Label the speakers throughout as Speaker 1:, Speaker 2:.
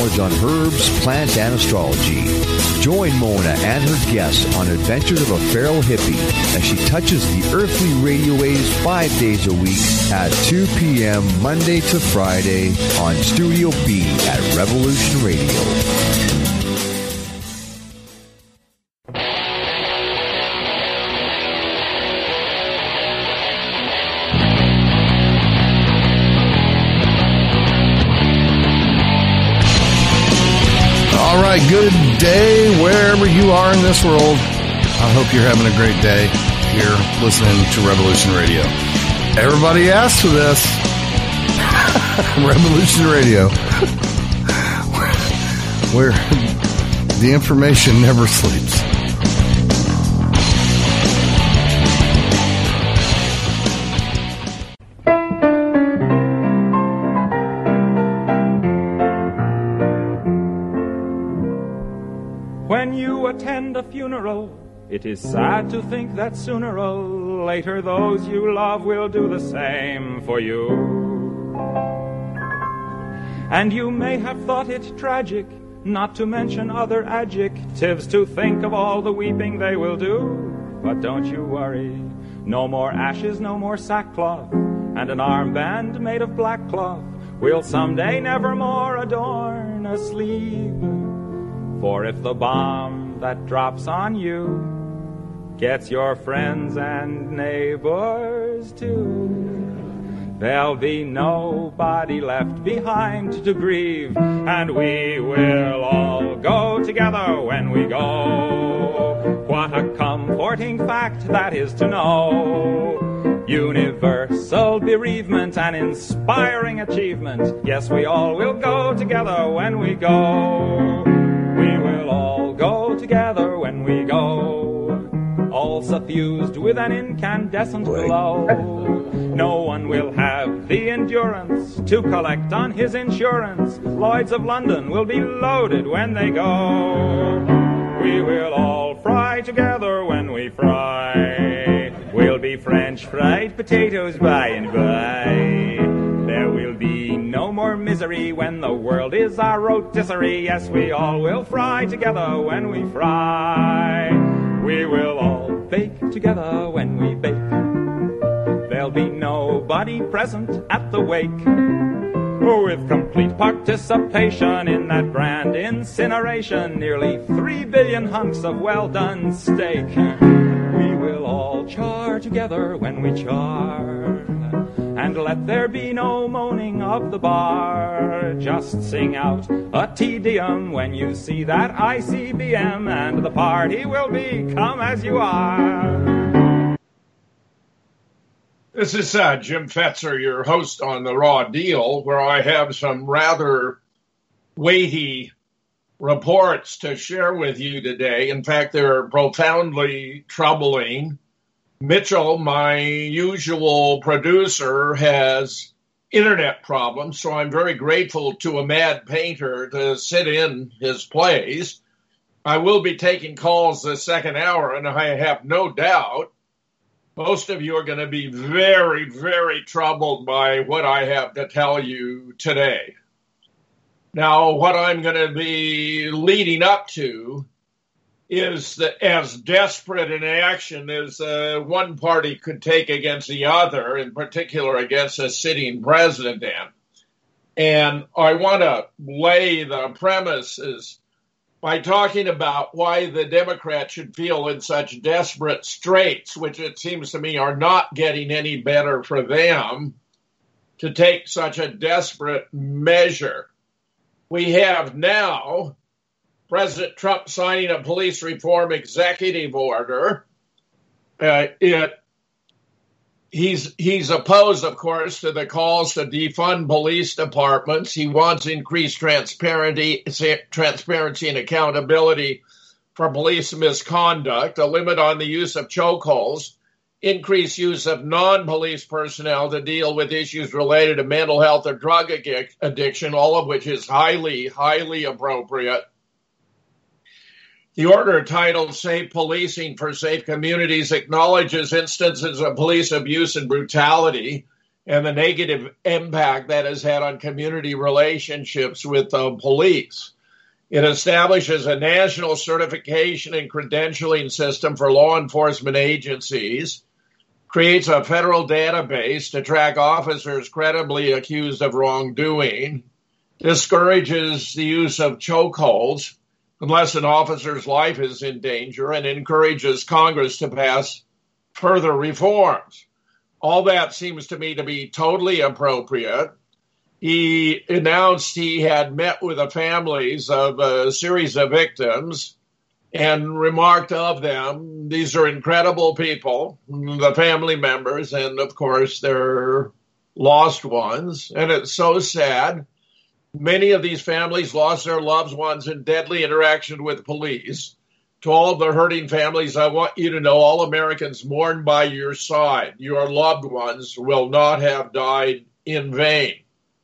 Speaker 1: knowledge on herbs, plants, and astrology. Join Mona and her guests on Adventures of a Feral Hippie as she touches the earthly radio waves 5 days a week at 2 p.m. Monday to Friday on Studio B at Revolution Radio.
Speaker 2: All right, good day wherever you are in this world. I hope you're having a great day here listening to Revolution Radio. Everybody asked for this. Revolution Radio. Where the information never sleeps.
Speaker 3: When you attend a funeral, it is sad to think that sooner or later those you love will do the same for you. And you may have thought it tragic, not to mention other adjectives, to think of all the weeping they will do. But don't you worry, no more ashes, no more sackcloth, and an armband made of black cloth will someday nevermore adorn a sleeve. For if the bomb that drops on you gets your friends and neighbors too, there'll be nobody left behind to grieve, and we will all go together when we go. What a comforting fact that is to know. Universal bereavement, an inspiring achievement. Yes, we all will go together when we go. We will all go together when we go, all suffused with an incandescent glow. No one will have the endurance to collect on his insurance. Lloyds of London will be loaded when they go. We will all fry together when we fry. We'll be French fried potatoes by and by. There will be no more misery when the world is our rotisserie. Yes, we all will fry together when we fry. We will all bake together when we bake. There'll be nobody present at the wake. With complete participation in that grand incineration, nearly 3 billion hunks of well-done steak. We will all char together when we char. And let there be no moaning of the bar. Just sing out a Te Deum when you see that ICBM, and the party will be come as you are.
Speaker 4: This is Jim Fetzer, your host on The Raw Deal, where I have some rather weighty reports to share with you today. In fact, they're profoundly troubling. Mitchell, my usual producer, has internet problems, so I'm very grateful to a mad painter to sit in his place. I will be taking calls the second hour, and I have no doubt most of you are going to be very, very troubled by what I have to tell you today. Now, what I'm going to be leading up to is that as desperate an action as one party could take against the other, in particular against a sitting president. And I want to lay the premises by talking about why the Democrats should feel in such desperate straits, which it seems to me are not getting any better for them, to take such a desperate measure. We have now President Trump signing a police reform executive order. He's opposed, of course, to the calls to defund police departments. He wants increased transparency and accountability for police misconduct, a limit on the use of chokeholds, increased use of non-police personnel to deal with issues related to mental health or drug addiction, all of which is highly, highly appropriate. The order titled Safe Policing for Safe Communities acknowledges instances of police abuse and brutality and the negative impact that has had on community relationships with the police. It establishes a national certification and credentialing system for law enforcement agencies, creates a federal database to track officers credibly accused of wrongdoing, discourages the use of chokeholds unless an officer's life is in danger, and encourages Congress to pass further reforms. All that seems to me to be totally appropriate. He announced he had met with the families of a series of victims and remarked of them, these are incredible people, the family members, and of course their lost ones. And it's so sad. Many of these families lost their loved ones in deadly interaction with police. To all of the hurting families, I want you to know all Americans mourn by your side. Your loved ones will not have died in vain.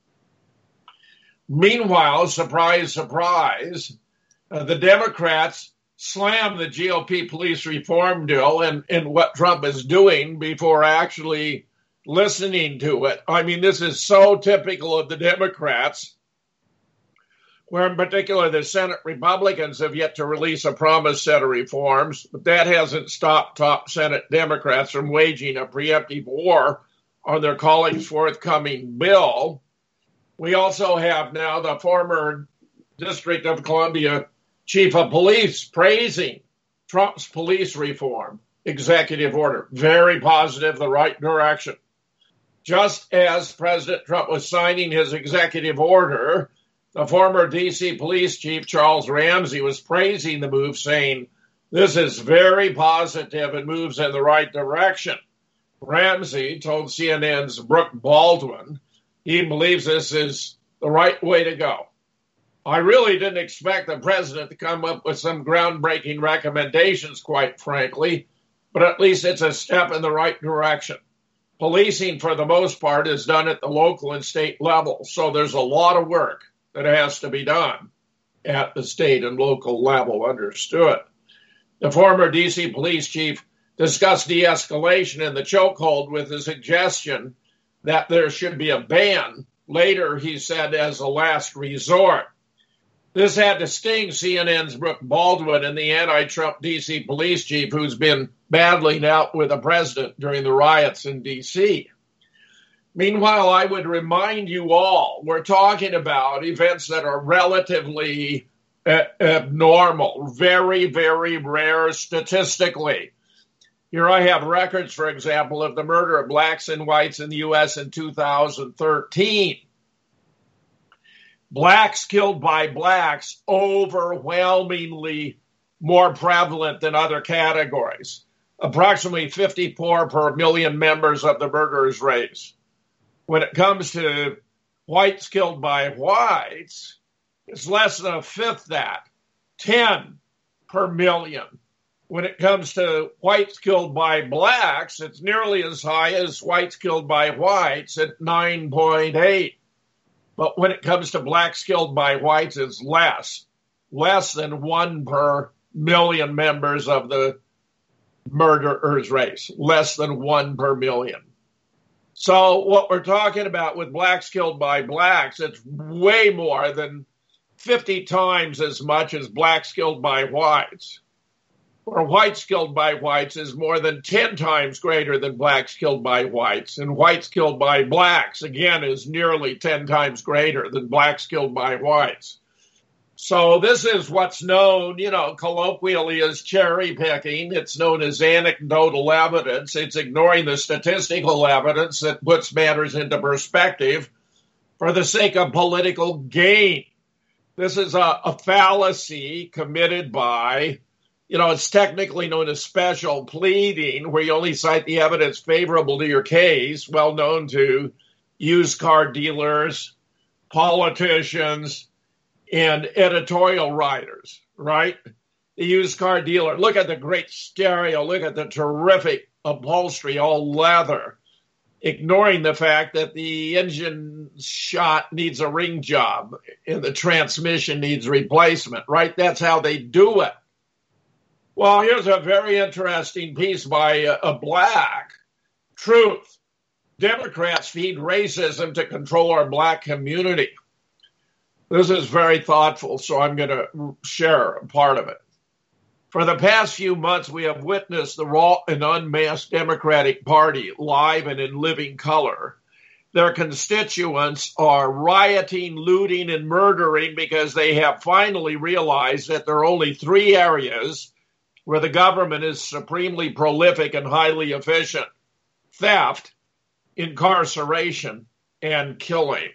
Speaker 4: Meanwhile, surprise, surprise, the Democrats slammed the GOP police reform bill and what Trump is doing before actually listening to it. I mean, this is so typical of the Democrats, where in particular the Senate Republicans have yet to release a promised set of reforms, but that hasn't stopped top Senate Democrats from waging a preemptive war on their colleagues' forthcoming bill. We also have now the former District of Columbia Chief of Police praising Trump's police reform executive order. Very positive, the right direction. Just as President Trump was signing his executive order, the former D.C. Police Chief Charles Ramsey was praising the move, saying, this is very positive and moves in the right direction. Ramsey told CNN's Brooke Baldwin he believes this is the right way to go. I really didn't expect the president to come up with some groundbreaking recommendations, quite frankly, but at least it's a step in the right direction. Policing, for the most part, is done at the local and state level, so there's a lot of work that has to be done at the state and local level, understood. The former D.C. police chief discussed de-escalation in the chokehold with the suggestion that there should be a ban. Later, he said, as a last resort. This had to sting CNN's Brooke Baldwin and the anti-Trump D.C. police chief who's been battling out with the president during the riots in D.C. Meanwhile, I would remind you all, we're talking about events that are relatively abnormal, very, very rare statistically. Here I have records, for example, of the murder of blacks and whites in the U.S. in 2013. Blacks killed by blacks, overwhelmingly more prevalent than other categories. Approximately 54 per million members of the murderer's race. When it comes to whites killed by whites, it's less than a fifth that, 10 per million. When it comes to whites killed by blacks, it's nearly as high as whites killed by whites at 9.8. But when it comes to blacks killed by whites, it's less than 1 per million members of the murderer's race, less than 1 per million. So what we're talking about with blacks killed by blacks, it's way more than 50 times as much as blacks killed by whites. Or whites killed by whites is more than 10 times greater than blacks killed by whites. And whites killed by blacks, again, is nearly 10 times greater than blacks killed by whites. So this is what's known, colloquially as cherry picking. It's known as anecdotal evidence. It's ignoring the statistical evidence that puts matters into perspective for the sake of political gain. This is a fallacy committed by, it's technically known as special pleading, where you only cite the evidence favorable to your case, well known to used car dealers, politicians, and editorial writers, right? The used car dealer, look at the great stereo, look at the terrific upholstery, all leather, ignoring the fact that the engine shot needs a ring job and the transmission needs replacement, right? That's how they do it. Well, here's a very interesting piece by a black, Truth. Democrats feed racism to control our black community. This is very thoughtful, so I'm going to share a part of it. For the past few months, we have witnessed the raw and unmasked Democratic Party live and in living color. Their constituents are rioting, looting, and murdering because they have finally realized that there are only three areas where the government is supremely prolific and highly efficient: theft, incarceration, and killing.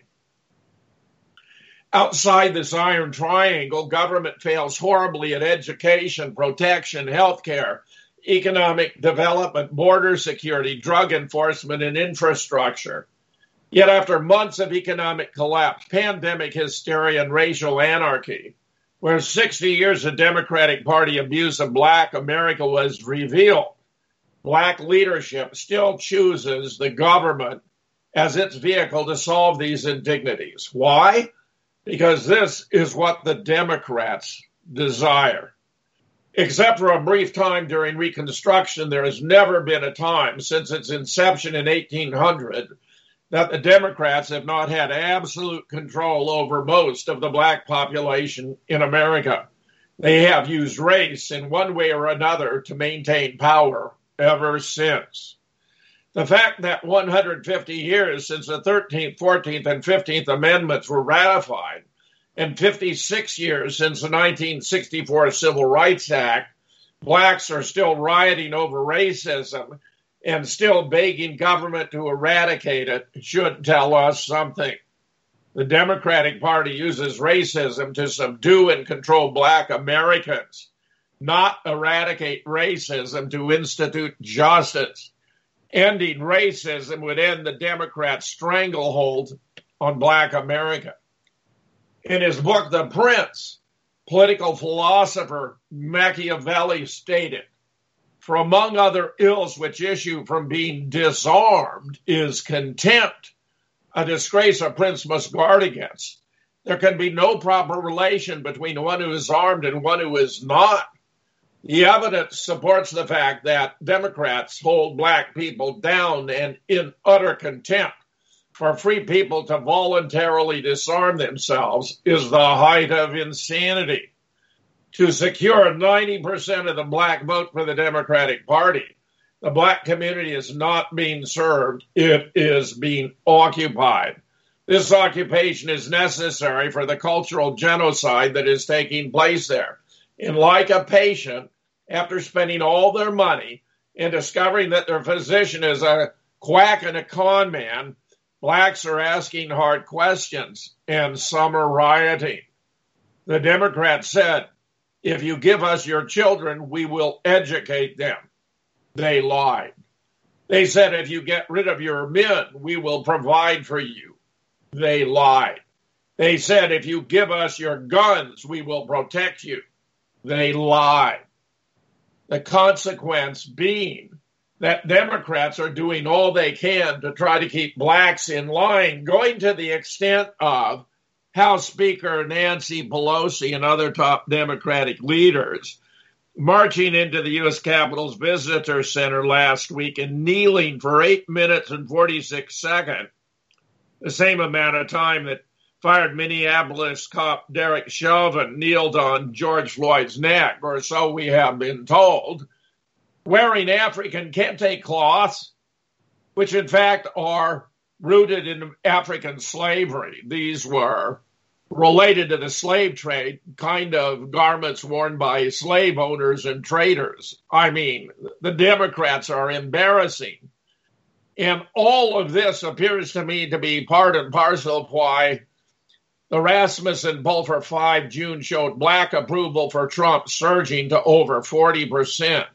Speaker 4: Outside this iron triangle, government fails horribly at education, protection, healthcare, economic development, border security, drug enforcement, and infrastructure. Yet after months of economic collapse, pandemic hysteria, and racial anarchy, where 60 years of Democratic Party abuse of Black America was revealed, Black leadership still chooses the government as its vehicle to solve these indignities. Why? Because this is what the Democrats desire. Except for a brief time during Reconstruction, there has never been a time since its inception in 1800 that the Democrats have not had absolute control over most of the Black population in America. They have used race in one way or another to maintain power ever since. The fact that 150 years since the 13th, 14th, and 15th Amendments were ratified, and 56 years since the 1964 Civil Rights Act, Blacks are still rioting over racism and still begging government to eradicate it should tell us something. The Democratic Party uses racism to subdue and control Black Americans, not eradicate racism to institute justice. Ending racism would end the Democrats' stranglehold on Black America. In his book, The Prince, political philosopher Machiavelli stated, "For among other ills which issue from being disarmed is contempt, a disgrace a prince must guard against. There can be no proper relation between one who is armed and one who is not. The evidence supports the fact that Democrats hold Black people down and in utter contempt. For free people to voluntarily disarm themselves is the height of insanity. To secure 90% of the Black vote for the Democratic Party, the Black community is not being served, it is being occupied. This occupation is necessary for the cultural genocide that is taking place there. And like a patient, after spending all their money and discovering that their physician is a quack and a con man, Blacks are asking hard questions, and some are rioting. The Democrats said, if you give us your children, we will educate them. They lied. They said, if you get rid of your men, we will provide for you. They lied. They said, if you give us your guns, we will protect you. They lied. The consequence being that Democrats are doing all they can to try to keep Blacks in line, going to the extent of House Speaker Nancy Pelosi and other top Democratic leaders marching into the U.S. Capitol's Visitor Center last week and kneeling for 8 minutes and 46 seconds, the same amount of time that fired Minneapolis cop Derek Chauvin kneeled on George Floyd's neck, or so we have been told, wearing African kente cloths, which in fact are rooted in African slavery. These were related to the slave trade, kind of garments worn by slave owners and traders. I mean, the Democrats are embarrassing. And all of this appears to me to be part and parcel of why the Rasmussen poll for 5 June showed Black approval for Trump surging to over 40%.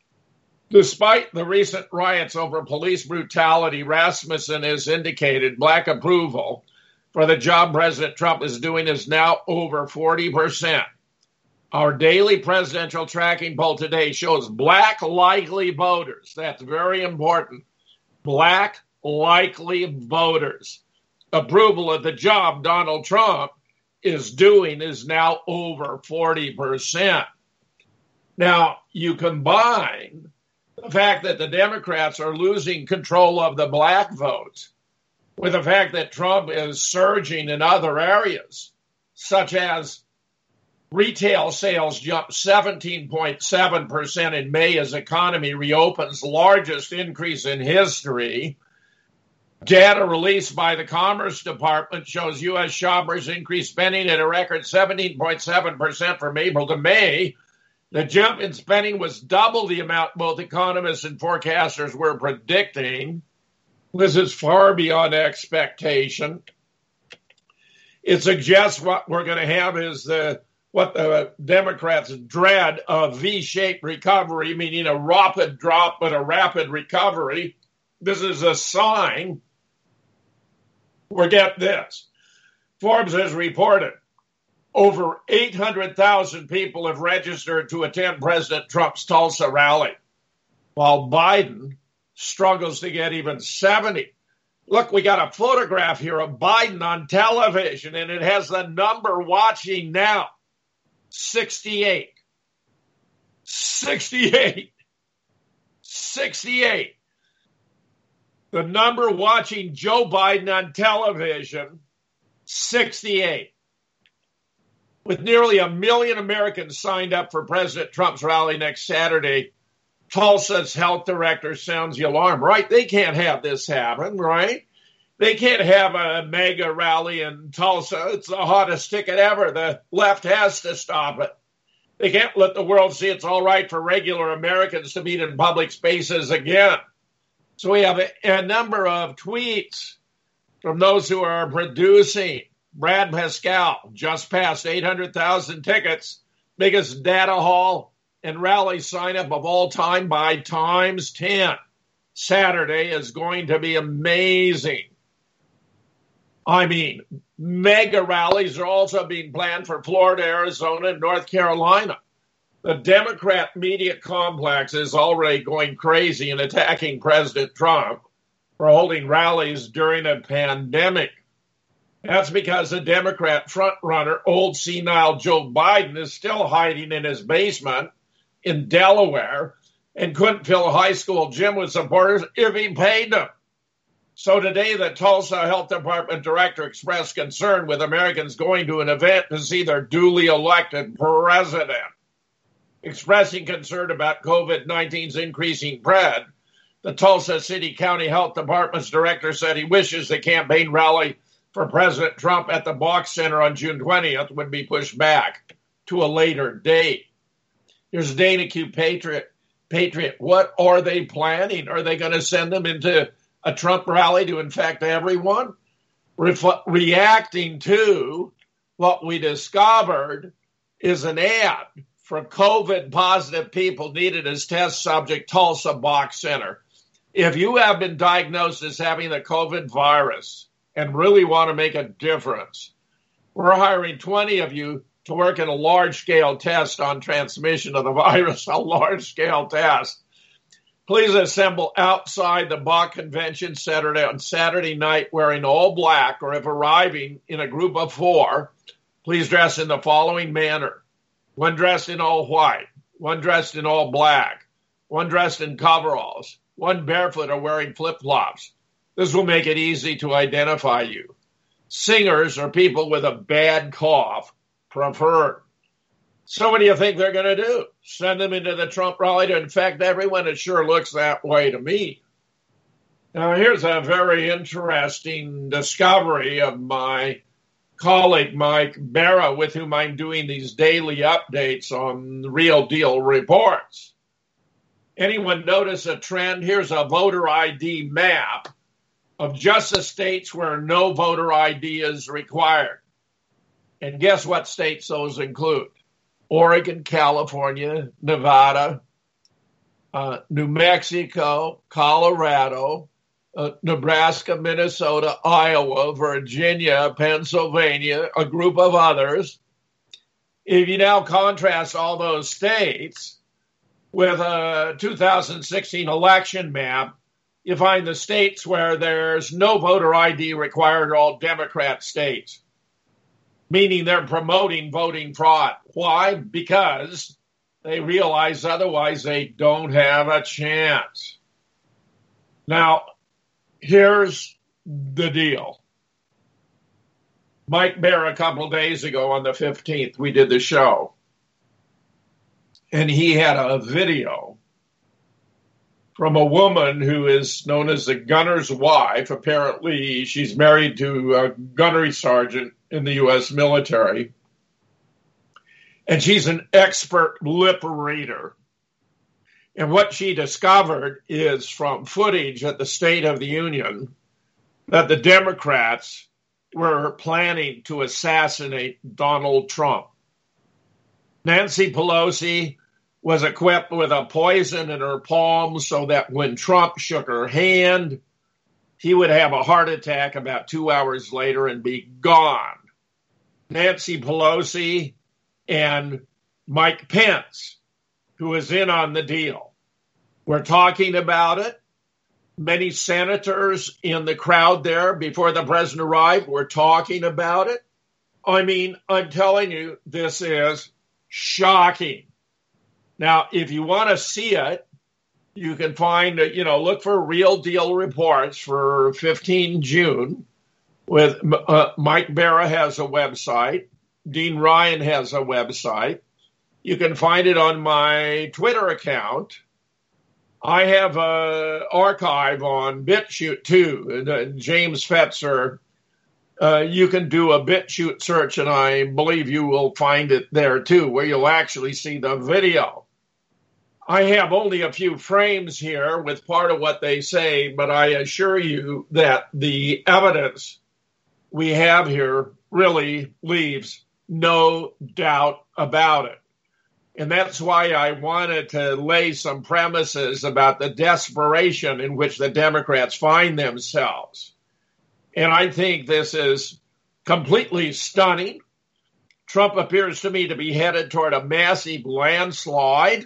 Speaker 4: Despite the recent riots over police brutality, Rasmussen has indicated Black approval for the job President Trump is doing is now over 40%. Our daily presidential tracking poll today shows Black likely voters. That's very important. Black likely voters. Approval of the job Donald Trump is doing is now over 40%. Now, you combine the fact that the Democrats are losing control of the black vote, with the fact that Trump is surging in other areas, such as retail sales jumped 17.7% in May as economy reopens, largest increase in history. Data released by the Commerce Department shows U.S. shoppers increased spending at a record 17.7% from April to May. The jump in spending was double the amount both economists and forecasters were predicting. This is far beyond expectation. It suggests what we're going to have is what the Democrats dread, a V-shaped recovery, meaning a rapid drop but a rapid recovery. This is a sign. Forget this. Forbes has reported over 800,000 people have registered to attend President Trump's Tulsa rally, while Biden struggles to get even 70. Look, we got a photograph here of Biden on television, and it has the number watching now, 68. 68. 68. The number watching Joe Biden on television, 68. With nearly 1 million Americans signed up for President Trump's rally next Saturday, Tulsa's health director sounds the alarm, right? They can't have this happen, right? They can't have a mega rally in Tulsa. It's the hottest ticket ever. The left has to stop it. They can't let the world see it's all right for regular Americans to meet in public spaces again. So we have a number of tweets from those who are producing. Brad Pascal just passed 800,000 tickets, biggest data haul and rally sign-up of all time by times 10. Saturday is going to be amazing. I mean, mega rallies are also being planned for Florida, Arizona, and North Carolina. The Democrat media complex is already going crazy and attacking President Trump for holding rallies during a pandemic. That's because the Democrat frontrunner, old senile Joe Biden, is still hiding in his basement in Delaware and couldn't fill a high school gym with supporters if he paid them. So today, the Tulsa Health Department director expressed concern with Americans going to an event to see their duly elected president. Expressing concern about COVID-19's increasing spread, the Tulsa City County Health Department's director said he wishes the campaign rally for President Trump at the Box Center on June 20th would be pushed back to a later date. Here's Dana Q. Patriot. What are they planning? Are they going to send them into a Trump rally to infect everyone? Reacting to what we discovered is an ad for COVID-positive people needed as test subject, Tulsa Box Center. If you have been diagnosed as having the COVID virus and really want to make a difference, we're hiring 20 of you to work in a large-scale test on transmission of the virus, a large-scale test. Please assemble outside the Bach Convention Center on Saturday night wearing all black, or if arriving in a group of 4, please dress in the following manner. 1 dressed in all white, 1 dressed in all black, 1 dressed in coveralls, 1 barefoot or wearing flip-flops. This will make it easy to identify you. Singers or people with a bad cough preferred. So what do you think they're going to do? Send them into the Trump rally to infect everyone? It sure looks that way to me. Now, here's a very interesting discovery of my colleague Mike Barra, with whom I'm doing these daily updates on the Real Deal reports. Anyone notice a trend? Here's a voter ID map of just the states where no voter ID is required. And guess what states those include? Oregon, California, Nevada, New Mexico, Colorado, Nebraska, Minnesota, Iowa, Virginia, Pennsylvania, a group of others. If you now contrast all those states with a 2016 election map, you find the states where there's no voter ID required are all Democrat states, meaning they're promoting voting fraud. Why? Because They realize otherwise they don't have a chance. Now, here's the deal. Mike Baer, a couple of days ago on the 15th, we did the show. And he had a video from a woman who is known as the gunner's wife. Apparently, she's married to a gunnery sergeant in the U.S. military. And she's an expert lip reader. And what she discovered is from footage at the State of the Union that the Democrats were planning to assassinate Donald Trump. Nancy Pelosi was equipped with a poison in her palm so that when Trump shook her hand, he would have a heart attack about 2 hours later and be gone. Nancy Pelosi and Mike Pence, who is in on the deal, were talking about it. Many senators in the crowd there before the president arrived were talking about it. I mean, I'm telling you, this is shocking. Now, if you want to see it, you can find, look for Real Deal Reports for 15 June. With Mike Baer has a website. Dean Ryan has a website. You can find it on my Twitter account. I have an archive on BitChute, too. James Fetzer, you can do a BitChute search, and I believe you will find it there, too, where you'll actually see the video. I have only a few frames here with part of what they say, but I assure you that the evidence we have here really leaves no doubt about it. And that's why I wanted to lay some premises about the desperation in which the Democrats find themselves. And I think this is completely stunning. Trump appears to me to be headed toward a massive landslide.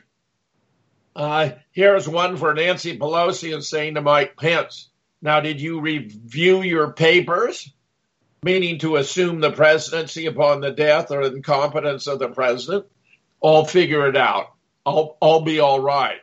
Speaker 4: Here's one for Nancy Pelosi and saying to Mike Pence, now, did you review your papers? Meaning to assume the presidency upon the death or incompetence of the president. I'll figure it out. I'll be all right.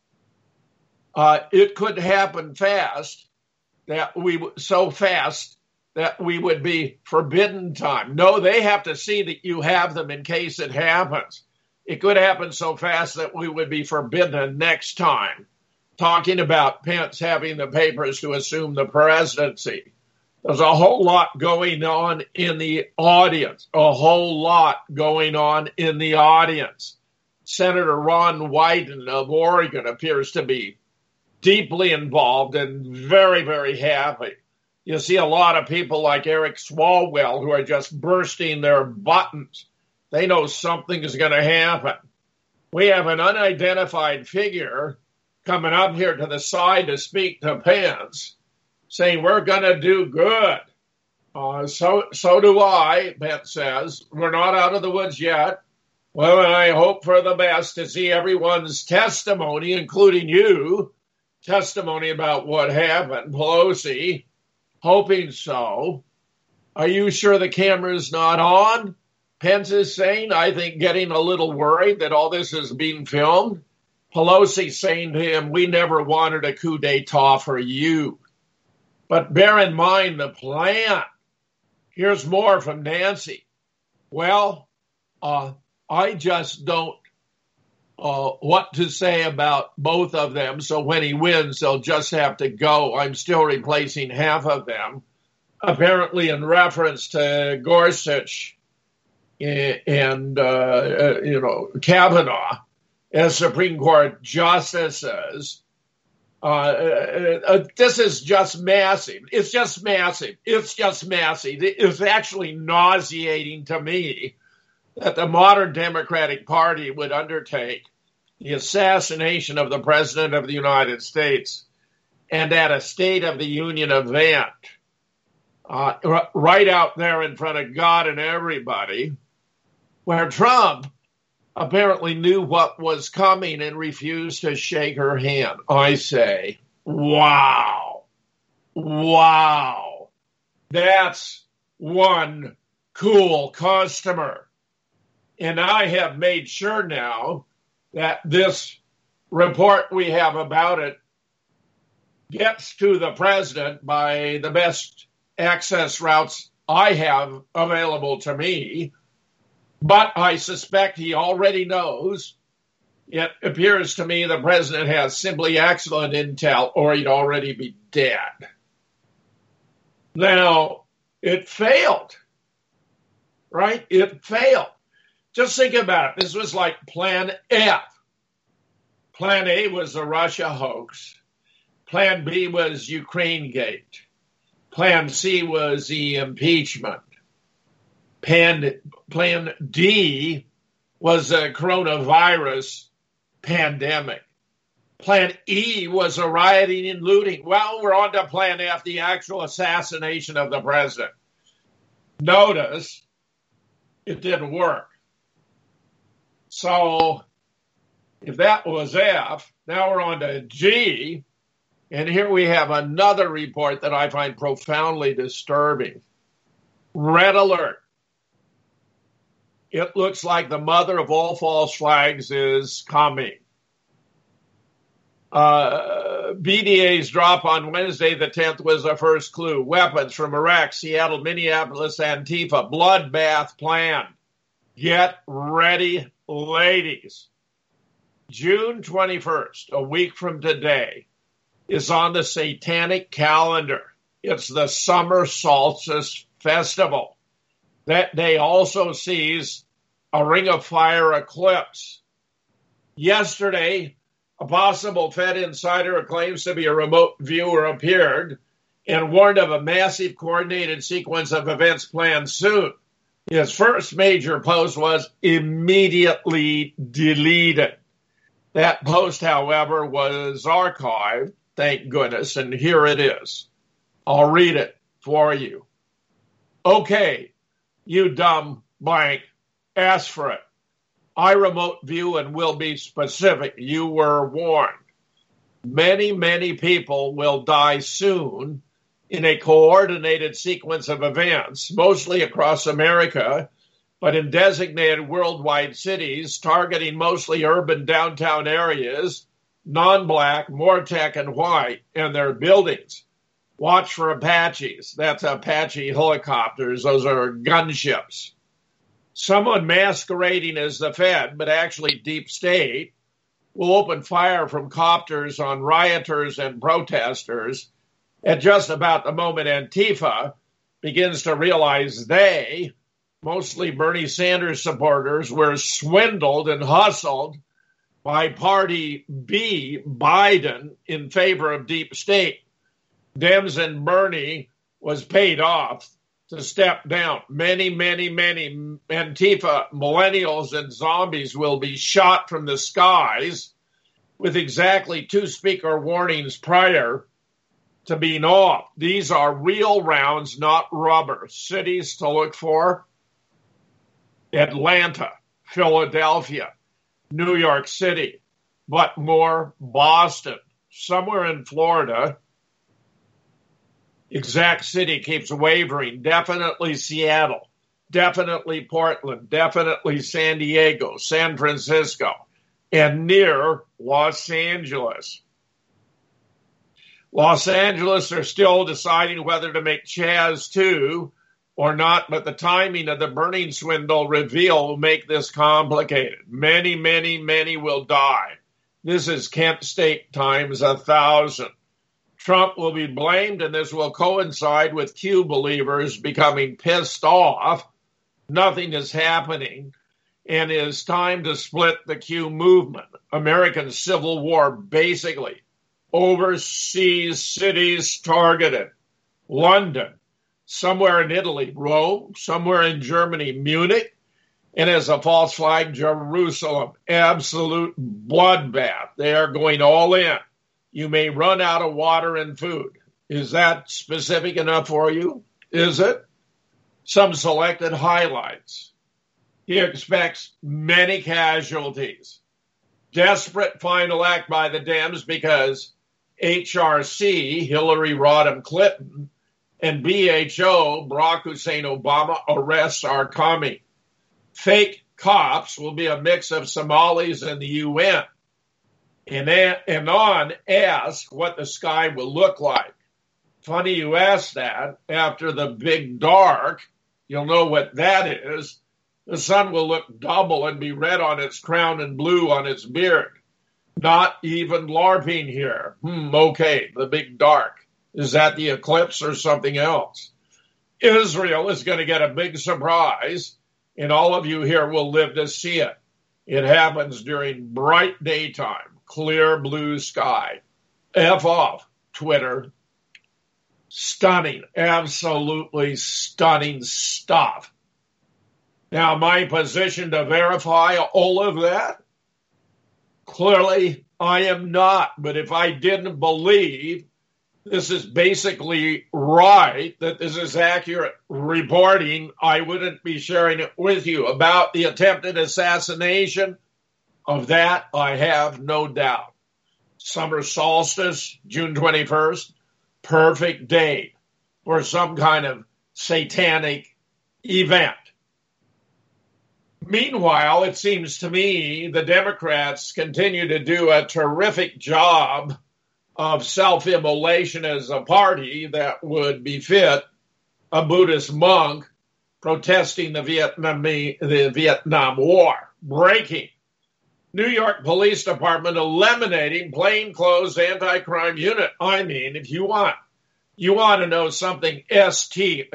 Speaker 4: It could happen fast, so fast that we would be forbidden time. No, they have to see that you have them in case it happens. It could happen so fast that we would be forbidden next time. Talking about Pence having the papers to assume the presidency. There's a whole lot going on in the audience, Senator Ron Wyden of Oregon appears to be deeply involved and very, very happy. You see a lot of people like Eric Swalwell who are just bursting their buttons. They know something is going to happen. We have an unidentified figure coming up here to the side to speak to Pence, saying we're going to do good. So do I, Pence says. We're not out of the woods yet. Well, and I hope for the best to see everyone's testimony, including you, testimony about what happened. Pelosi, hoping so. Are you sure the camera's not on? Pence is saying, I think, getting a little worried that all this is being filmed. Pelosi saying to him, we never wanted a coup d'etat for you. But bear in mind the plan. Here's more from Nancy. Well, I just don't what to say about both of them. So when he wins, they'll just have to go. I'm still replacing half of them, apparently in reference to Gorsuch and Kavanaugh as Supreme Court justices. This is just massive. It's just massive. It's actually nauseating to me that the modern Democratic Party would undertake the assassination of the President of the United States and at a State of the Union event, right out there in front of God and everybody, where Trump apparently knew what was coming and refused to shake her hand. I say, wow. That's one cool customer. And I have made sure now that this report we have about it gets to the president by the best access routes I have available to me. But I suspect he already knows. It appears to me the president has simply excellent intel, or he'd already be dead. Now, it failed, right? It failed. Just think about it. This was like Plan F. Plan A was the Russia hoax. Plan B was Ukraine Gate. Plan C was the impeachment. Plan D was the coronavirus pandemic. Plan E was the rioting and looting. Well, we're on to Plan F, the actual assassination of the president. Notice it didn't work. So if that was F, now we're on to G. And here we have another report that I find profoundly disturbing. Red alert. It looks like the mother of all false flags is coming. BDA's drop on Wednesday, the 10th, was the first clue. Weapons from Iraq, Seattle, Minneapolis, Antifa. Bloodbath planned. Get ready, ladies. June 21st, a week from today, is on the satanic calendar. It's the Summer Solstice Festival. That day also sees a Ring of Fire eclipse. Yesterday, a possible Fed insider who claims to be a remote viewer appeared and warned of a massive coordinated sequence of events planned soon. His first major post was immediately deleted. That post, however, was archived, thank goodness, and here it is. I'll read it for you. Okay, you dumb blank, ask for it. I remote view and will be specific. You were warned. Many, many people will die soon in a coordinated sequence of events, mostly across America, but in designated worldwide cities, targeting mostly urban downtown areas, non-black, more tech and white, and their buildings. Watch for Apaches. That's Apache helicopters. Those are gunships. Someone masquerading as the Fed, but actually deep state, will open fire from copters on rioters and protesters at just about the moment Antifa begins to realize they, mostly Bernie Sanders supporters, were swindled and hustled by Party B, Biden, in favor of deep state. Dems and Bernie was paid off to step down. Many, many, many Antifa millennials and zombies will be shot from the skies with exactly 2 speaker warnings prior to being off. These are real rounds, not rubber. Cities to look for: Atlanta, Philadelphia, New York City, but more Boston, somewhere in Florida. Exact city keeps wavering. Definitely Seattle, definitely Portland, definitely San Diego, San Francisco, and near Los Angeles. Los Angeles are still deciding whether to make Chaz 2 or not, but the timing of the burning swindle reveal will make this complicated. Many, many, many will die. This is Kent State times 1,000. Trump will be blamed, and this will coincide with Q believers becoming pissed off. Nothing is happening, and it is time to split the Q movement. American Civil War, basically. Overseas cities targeted. London, somewhere in Italy, Rome, somewhere in Germany, Munich, and as a false flag, Jerusalem. Absolute bloodbath. They are going all in. You may run out of water and food. Is that specific enough for you? Is it? Some selected highlights. He expects many casualties. Desperate final act by the Dems because HRC, Hillary Rodham Clinton, and BHO, Barack Hussein Obama, arrests are coming. Fake cops will be a mix of Somalis and the UN. And on asked what the sky will look like. Funny you ask that. After the big dark, you'll know what that is. The sun will look double and be red on its crown and blue on its beard. Not even LARPing here. Okay, the big dark. Is that the eclipse or something else? Israel is going to get a big surprise, and all of you here will live to see it. It happens during bright daytime, clear blue sky. F off, Twitter. Stunning, absolutely stunning stuff. Now, my position to verify all of that? Clearly, I am not. But if I didn't believe this is basically right, that this is accurate reporting, I wouldn't be sharing it with you. About the attempted assassination, of that I have no doubt. Summer solstice, June 21st, perfect date for some kind of satanic event. Meanwhile, it seems to me the Democrats continue to do a terrific job of self-immolation as a party that would befit a Buddhist monk protesting the Vietnam War. Breaking. New York Police Department eliminating plainclothes anti-crime unit. I mean, if you want to know something stupid,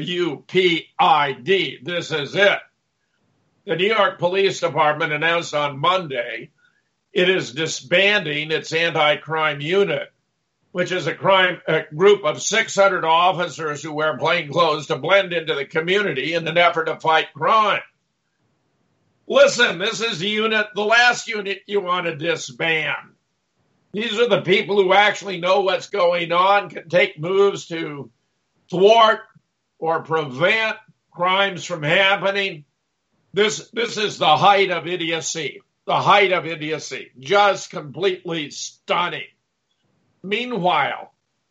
Speaker 4: this is it. The New York Police Department announced on Monday it is disbanding its anti-crime unit, which is a group of 600 officers who wear plain clothes to blend into the community in an effort to fight crime. Listen, this is the last unit you want to disband. These are the people who actually know what's going on, can take moves to thwart or prevent crimes from happening. This is the height of idiocy. The height of idiocy. Just completely stunning. Meanwhile,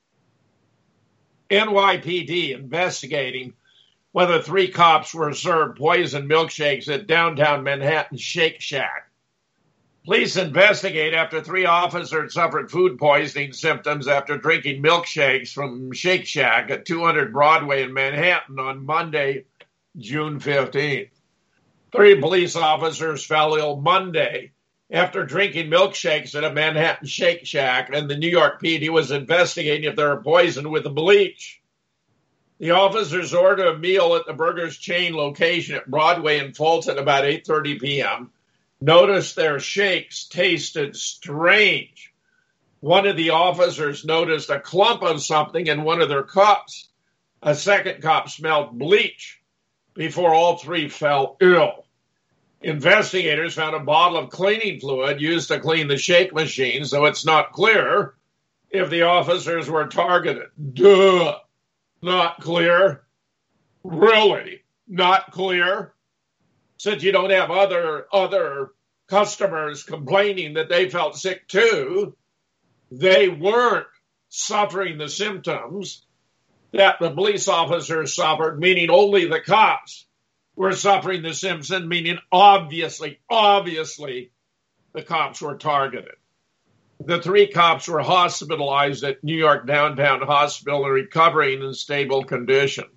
Speaker 4: NYPD investigating whether 3 cops were served poison milkshakes at downtown Manhattan Shake Shack. Police investigate after 3 officers suffered food poisoning symptoms after drinking milkshakes from Shake Shack at 200 Broadway in Manhattan on Monday, June 15th. 3 police officers fell ill Monday after drinking milkshakes at a Manhattan Shake Shack, and the New York PD was investigating if they were poisoned with the bleach. The officers ordered a meal at the Burger's chain location at Broadway and Fulton about 8:30 p.m. Noticed their shakes tasted strange. One of the officers noticed a clump of something in one of their cups. A second cop smelled bleach before all 3 fell ill. Investigators found a bottle of cleaning fluid used to clean the shake machine, so it's not clear if the officers were targeted. Duh. Not clear. Really? Not clear? Since you don't have other customers complaining that they felt sick too, they weren't suffering the symptoms that the police officers suffered, meaning only the cops were suffering the symptoms, meaning obviously, the cops were targeted. The 3 cops were hospitalized at New York Downtown Hospital and recovering in stable condition.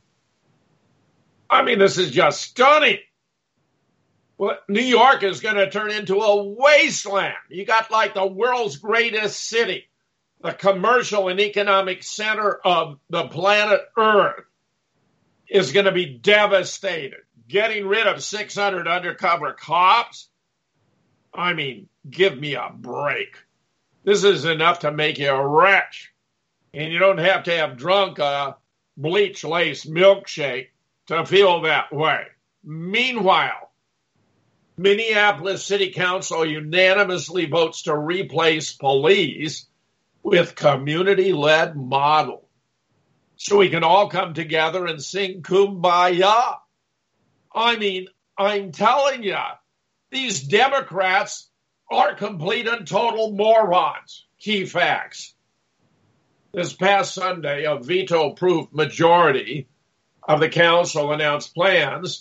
Speaker 4: I mean, this is just stunning. Well, New York is going to turn into a wasteland. You got like the world's greatest city, the commercial and economic center of the planet Earth is going to be devastated. Getting rid of 600 undercover cops? I mean, give me a break. This is enough to make you a wretch. And you don't have to have drunk a bleach-laced milkshake to feel that way. Meanwhile, Minneapolis City Council unanimously votes to replace police with community-led model. So we can all come together and sing Kumbaya. I mean, I'm telling you, these Democrats are complete and total morons. Key facts. This past Sunday, a veto-proof majority of the council announced plans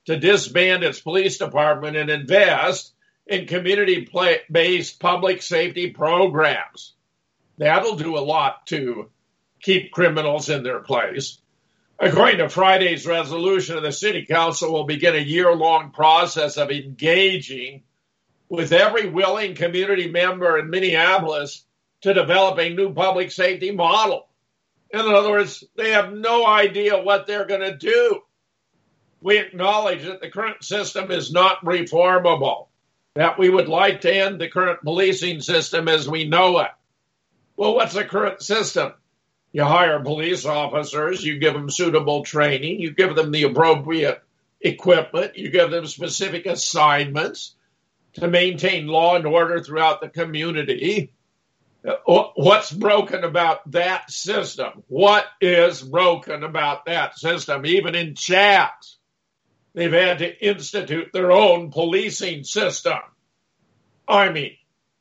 Speaker 4: to disband its police department and invest in community-based public safety programs. That'll do a lot to keep criminals in their place. According to Friday's resolution, the City Council will begin a year-long process of engaging with every willing community member in Minneapolis to develop a new public safety model. In other words, they have no idea what they're going to do. We acknowledge that the current system is not reformable, that we would like to end the current policing system as we know it. Well, what's the current system? You hire police officers, you give them suitable training, you give them the appropriate equipment, you give them specific assignments to maintain law and order throughout the community. What's broken about that system? What is broken about that system? Even in Chaz, they've had to institute their own policing system. I mean,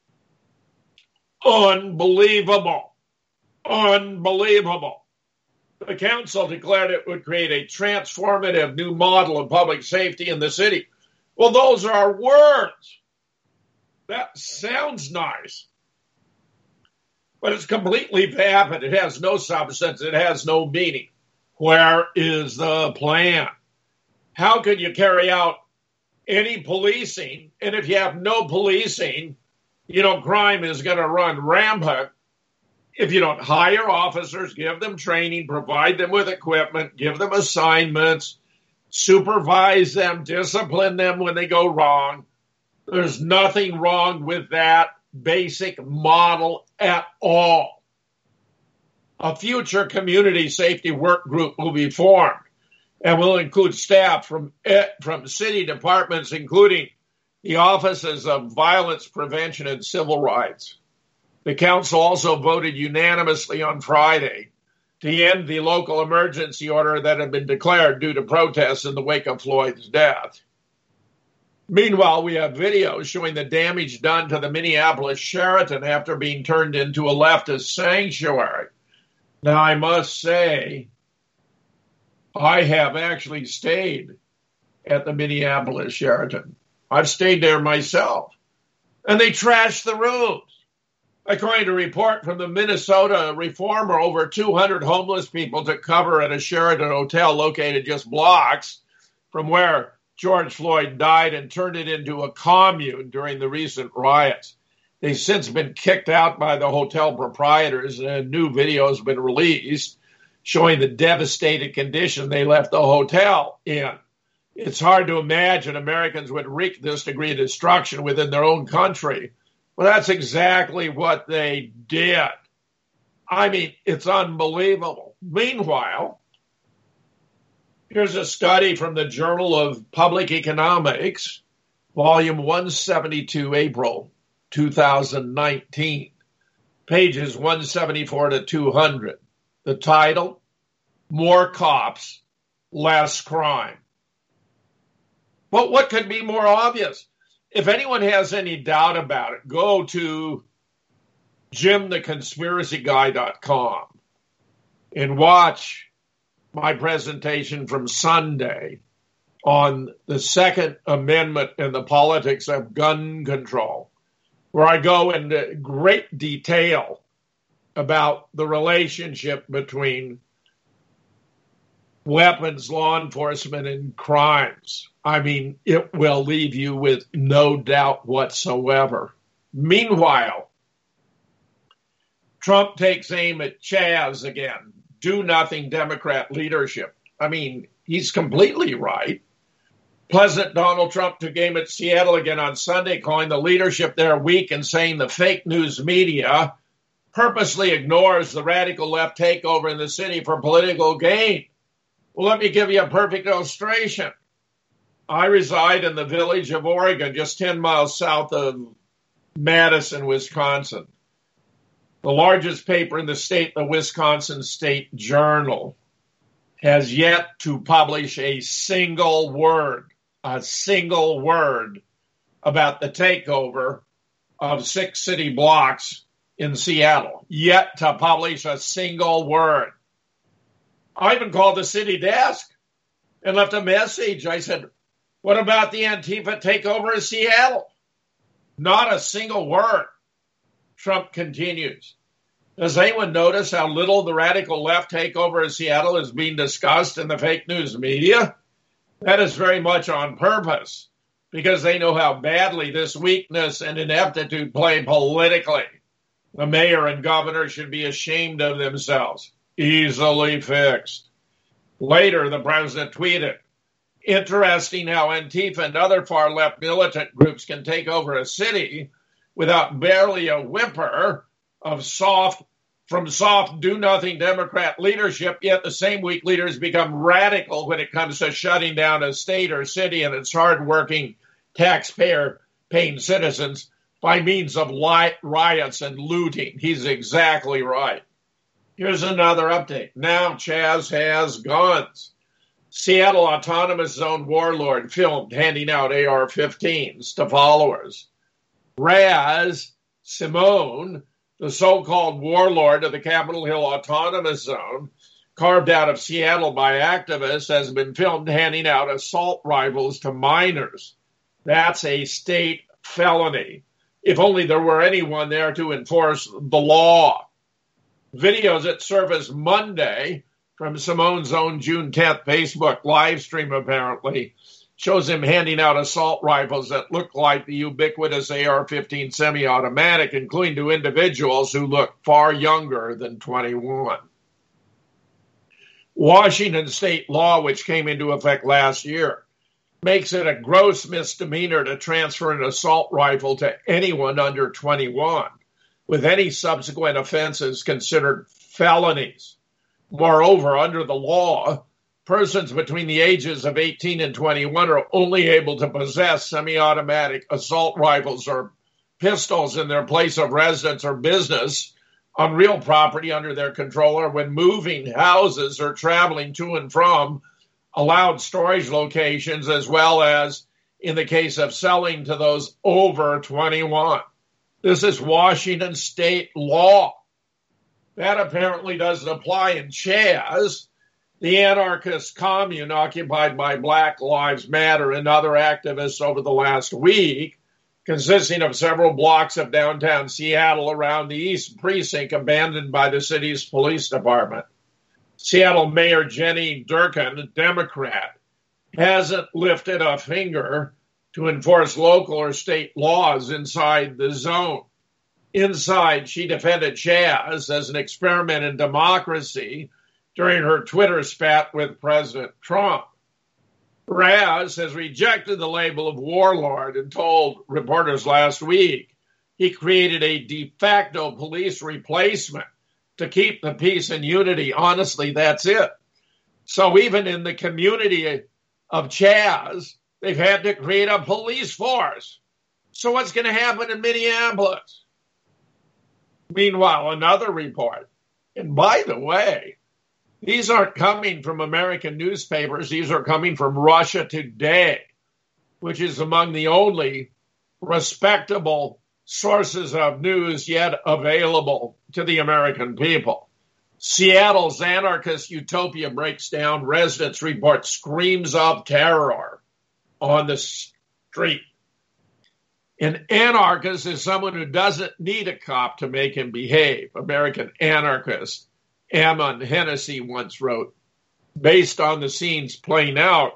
Speaker 4: unbelievable. Unbelievable. The council declared it would create a transformative new model of public safety in the city. Well, those are words. That sounds nice. But it's completely vapid. It has no substance. It has no meaning. Where is the plan? How can you carry out any policing? And if you have no policing, crime is going to run rampant. If you don't hire officers, give them training, provide them with equipment, give them assignments, supervise them, discipline them when they go wrong. There's nothing wrong with that basic model at all. A future community safety work group will be formed and will include staff from city departments, including the offices of violence prevention and civil rights. The council also voted unanimously on Friday to end the local emergency order that had been declared due to protests in the wake of Floyd's death. Meanwhile, we have videos showing the damage done to the Minneapolis Sheraton after being turned into a leftist sanctuary. Now, I must say, I have actually stayed at the Minneapolis Sheraton. I've stayed there myself. And they trashed the rooms. According to a report from the Minnesota Reformer, over 200 homeless people took cover at a Sheraton hotel located just blocks from where George Floyd died and turned it into a commune during the recent riots. They've since been kicked out by the hotel proprietors, and a new video has been released showing the devastated condition they left the hotel in. It's hard to imagine Americans would wreak this degree of destruction within their own country. Well, that's exactly what they did. I mean, it's unbelievable. Meanwhile, here's a study from the Journal of Public Economics, volume 172, April 2019, pages 174 to 200. The title, More Cops, Less Crime. But what could be more obvious? If anyone has any doubt about it, go to JimTheConspiracyGuy.com and watch my presentation from Sunday on the Second Amendment and the politics of gun control, where I go into great detail about the relationship between weapons, law enforcement, and crimes. I mean, it will leave you with no doubt whatsoever. Meanwhile, Trump takes aim at Chaz again. Do-nothing Democrat leadership. I mean, he's completely right. President Donald Trump took aim at Seattle again on Sunday, calling the leadership there weak and saying the fake news media purposely ignores the radical left takeover in the city for political gain. Well, let me give you a perfect illustration. I reside in the village of Oregon, just 10 miles south of Madison, Wisconsin. The largest paper in the state, the Wisconsin State Journal, has yet to publish a single word about the takeover of 6 city blocks in Seattle. Yet to publish a single word. I even called the city desk and left a message. I said, What about the Antifa takeover of Seattle? Not a single word. Trump continues. Does anyone notice how little the radical left takeover of Seattle is being discussed in the fake news media? That is very much on purpose, because they know how badly this weakness and ineptitude play politically. The mayor and governor should be ashamed of themselves. Easily fixed. Later, the president tweeted, interesting how Antifa and other far-left militant groups can take over a city without barely a whimper of soft do-nothing Democrat leadership, yet the same weak leaders become radical when it comes to shutting down a state or city and its hard-working, taxpayer-paying citizens by means of riots and looting. He's exactly right. Here's another update. Now Chaz has guns. Seattle Autonomous Zone warlord filmed handing out AR-15s to followers. Raz Simone, the so-called warlord of the Capitol Hill Autonomous Zone, carved out of Seattle by activists, has been filmed handing out assault rifles to minors. That's a state felony. If only there were anyone there to enforce the law. Videos that surfaced Monday from Simone's own June 10th Facebook live stream apparently shows him handing out assault rifles that look like the ubiquitous AR-15 semi-automatic, including to individuals who look far younger than 21. Washington state law, which came into effect last year, makes it a gross misdemeanor to transfer an assault rifle to anyone under 21, with any subsequent offenses considered felonies. Moreover, under the law, persons between the ages of 18 and 21 are only able to possess semi-automatic assault rifles or pistols in their place of residence or business on real property under their control, or when moving houses or traveling to and from allowed storage locations, as well as in the case of selling to those over 21. This is Washington state law. That apparently doesn't apply in Chaz, the anarchist commune occupied by Black Lives Matter and other activists over the last week, consisting of several blocks of downtown Seattle around the East Precinct abandoned by the city's police department. Seattle Mayor Jenny Durkan, a Democrat, hasn't lifted a finger to enforce local or state laws inside the zone. Inside, she defended Chaz as an experiment in democracy during her Twitter spat with President Trump. Raz has rejected the label of warlord and told reporters last week he created a de facto police replacement to keep the peace and unity. Honestly, that's it. So even in the community of Chaz, they've had to create a police force. So what's going to happen in Minneapolis? Meanwhile, another report, and by the way, these aren't coming from American newspapers. These are coming from Russia Today, which is among the only respectable sources of news yet available to the American people. Seattle's anarchist utopia breaks down. Residents report screams of terror on the street. An anarchist is someone who doesn't need a cop to make him behave. American anarchist Ammon Hennessy once wrote, based on the scenes playing out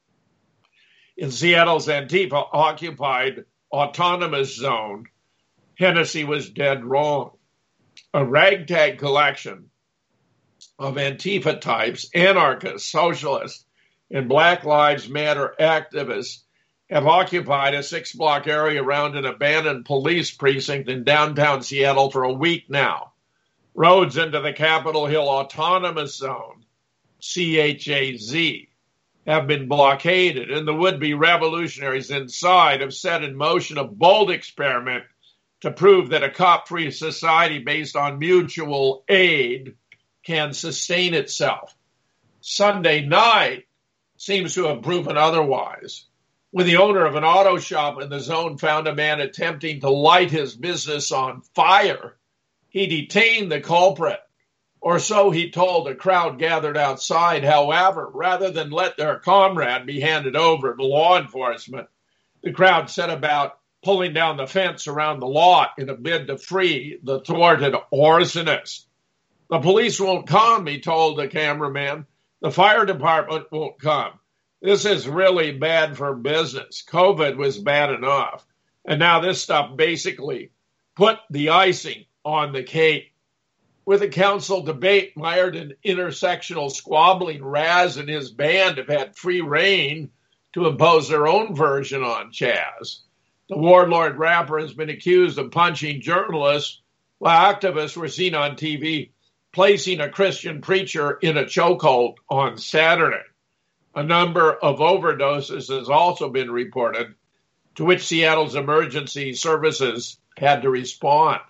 Speaker 4: in Seattle's Antifa-occupied autonomous zone, Hennessy was dead wrong. A ragtag collection of Antifa types, anarchists, socialists, and Black Lives Matter activists have occupied a 6-block area around an abandoned police precinct in downtown Seattle for a week now. Roads into the Capitol Hill Autonomous Zone, CHAZ, have been blockaded, and the would-be revolutionaries inside have set in motion a bold experiment to prove that a cop-free society based on mutual aid can sustain itself. Sunday night seems to have proven otherwise, when the owner of an auto shop in the zone found a man attempting to light his business on fire. He detained the culprit or so he told a crowd gathered outside. However, rather than let their comrade be handed over to law enforcement, the crowd set about pulling down the fence around the lot in a bid to free the thwarted arsonist. The police won't come, he told the cameraman. The fire department won't come. This is really bad for business. COVID was bad enough. And now this stuff basically put the icing on the cake. With the council debate mired in intersectional squabbling, Raz and his band have had free rein to impose their own version on Chaz. The warlord rapper has been accused of punching journalists, while activists were seen on TV placing a Christian preacher in a chokehold on Saturday. A number of overdoses has also been reported, to which Seattle's emergency services had to respond.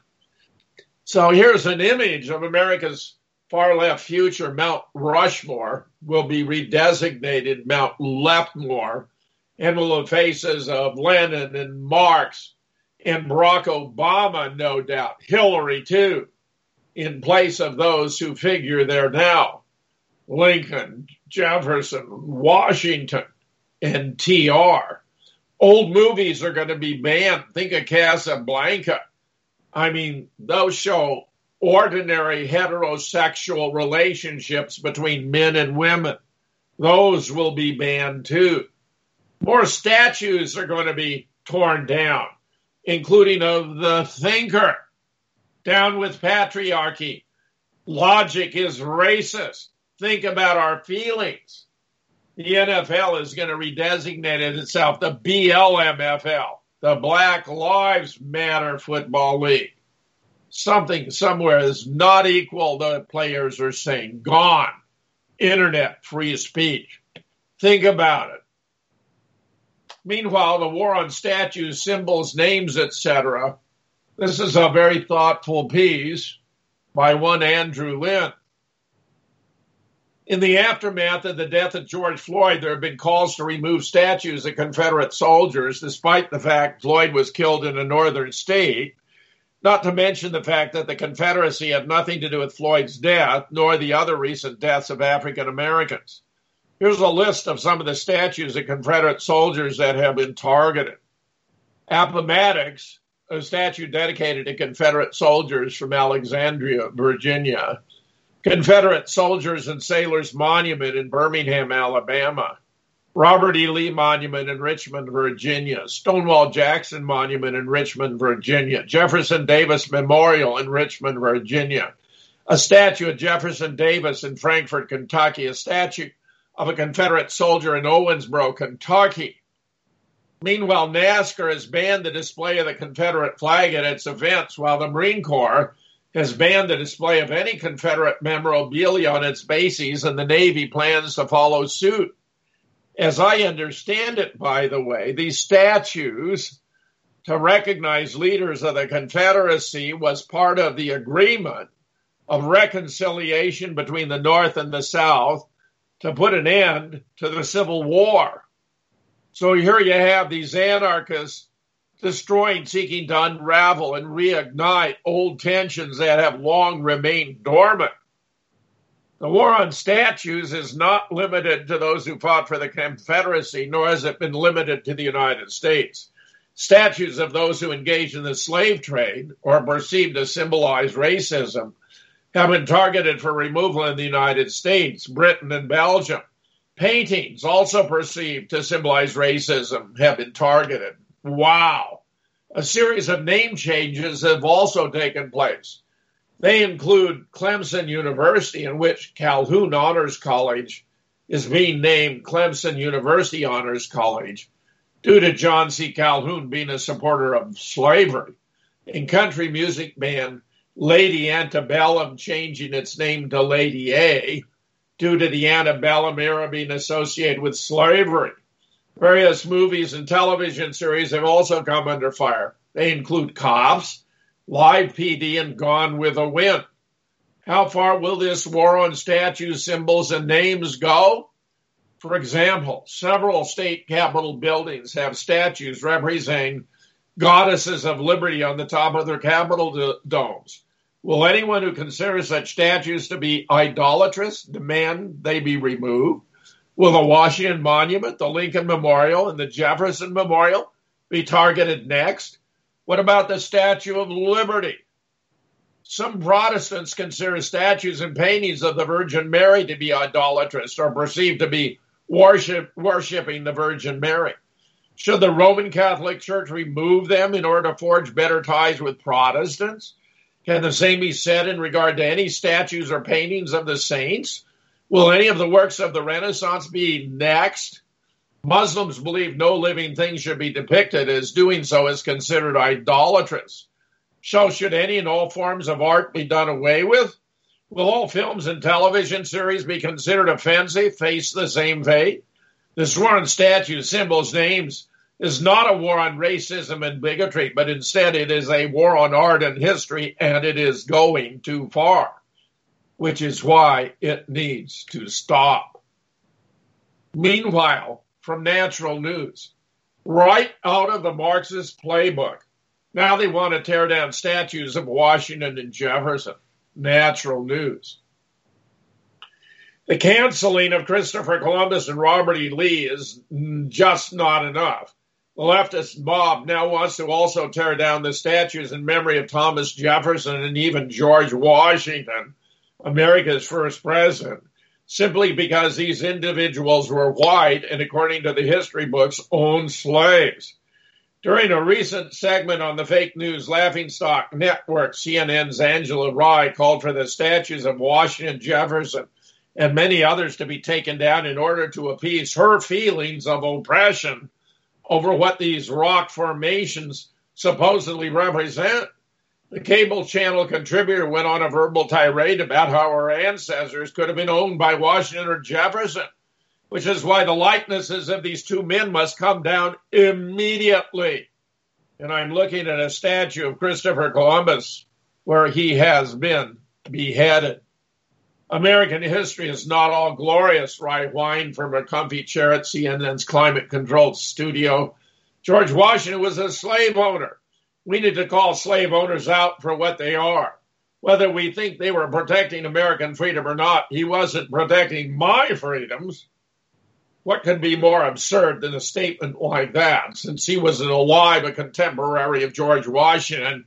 Speaker 4: So here's an image of America's far-left future. Mount Rushmore will be redesignated Mount Leftmore and will have faces of Lenin and Marx and Barack Obama, no doubt, Hillary too, in place of those who figure there now. Lincoln, Jefferson, Washington, and TR. Old movies are going to be banned. Think of Casablanca. I mean, those show ordinary heterosexual relationships between men and women. Those will be banned too. More statues are going to be torn down, including of the thinker. Down with patriarchy. Logic is racist. Think about our feelings. The NFL is going to redesignate itself the BLMFL, the Black Lives Matter Football League. Something somewhere is not equal, the players are saying. Gone. Internet free speech. Think about it. Meanwhile, the war on statues, symbols, names, etc. This is a very thoughtful piece by one Andrew Lynn. In the aftermath of the death of George Floyd, there have been calls to remove statues of Confederate soldiers, despite the fact Floyd was killed in a northern state, not to mention the fact that the Confederacy had nothing to do with Floyd's death, nor the other recent deaths of African Americans. Here's a list of some of the statues of Confederate soldiers that have been targeted. Appomattox, a statue dedicated to Confederate soldiers from Alexandria, Virginia. Confederate Soldiers and Sailors Monument in Birmingham, Alabama. Robert E. Lee Monument in Richmond, Virginia. Stonewall Jackson Monument in Richmond, Virginia. Jefferson Davis Memorial in Richmond, Virginia. A statue of Jefferson Davis in Frankfort, Kentucky. A statue of a Confederate soldier in Owensboro, Kentucky. Meanwhile, NASCAR has banned the display of the Confederate flag at its events, while the Marine Corps has banned the display of any Confederate memorabilia on its bases, and the Navy plans to follow suit. As I understand it, by the way, these statues to recognize leaders of the Confederacy was part of the agreement of reconciliation between the North and the South to put an end to the Civil War. So here you have these anarchists destroying, seeking to unravel and reignite old tensions that have long remained dormant. The war on statues is not limited to those who fought for the Confederacy, nor has it been limited to the United States. Statues of those who engaged in the slave trade or are perceived to symbolize racism have been targeted for removal in the United States, Britain, and Belgium. Paintings also perceived to symbolize racism have been targeted. Wow. A series of name changes have also taken place. They include Clemson University, in which Calhoun Honors College is being named Clemson University Honors College due to John C. Calhoun being a supporter of slavery. And country music band Lady Antebellum changing its name to Lady A due to the antebellum era being associated with slavery. Various movies and television series have also come under fire. They include Cops, Live PD, and Gone with the Wind. How far will this war on statues, symbols, and names go? For example, several state capitol buildings have statues representing goddesses of liberty on the top of their capitol domes. Will anyone who considers such statues to be idolatrous demand they be removed? Will the Washington Monument, the Lincoln Memorial, and the Jefferson Memorial be targeted next? What about the Statue of Liberty? Some Protestants consider statues and paintings of the Virgin Mary to be idolatrous or perceived to be worshiping the Virgin Mary. Should the Roman Catholic Church remove them in order to forge better ties with Protestants? Can the same be said in regard to any statues or paintings of the saints? Will any of the works of the Renaissance be next? Muslims believe no living thing should be depicted, as doing so is considered idolatrous. So should any and all forms of art be done away with? Will all films and television series be considered offensive, face the same fate? This war on statues, symbols, names is not a war on racism and bigotry, but instead it is a war on art and history, and it is going too far, which is why it needs to stop. Meanwhile, from Natural News, right out of the Marxist playbook, now they want to tear down statues of Washington and Jefferson. Natural News. The canceling of Christopher Columbus and Robert E. Lee is just not enough. The leftist mob now wants to also tear down the statues in memory of Thomas Jefferson and even George Washington, America's first president, simply because these individuals were white and, according to the history books, owned slaves. During a recent segment on the fake news laughingstock network, CNN's Angela Rye called for the statues of Washington, Jefferson, and many others to be taken down in order to appease her feelings of oppression over what these rock formations supposedly represent. The cable channel contributor went on a verbal tirade about how our ancestors could have been owned by Washington or Jefferson, which is why the likenesses of these two men must come down immediately. And I'm looking at a statue of Christopher Columbus where he has been beheaded. American history is not all glorious, Rye whined from a comfy chair at CNN's climate-controlled studio. George Washington was a slave owner. We need to call slave owners out for what they are. Whether we think they were protecting American freedom or not, he wasn't protecting my freedoms. What could be more absurd than a statement like that, since he was alive, a contemporary of George Washington?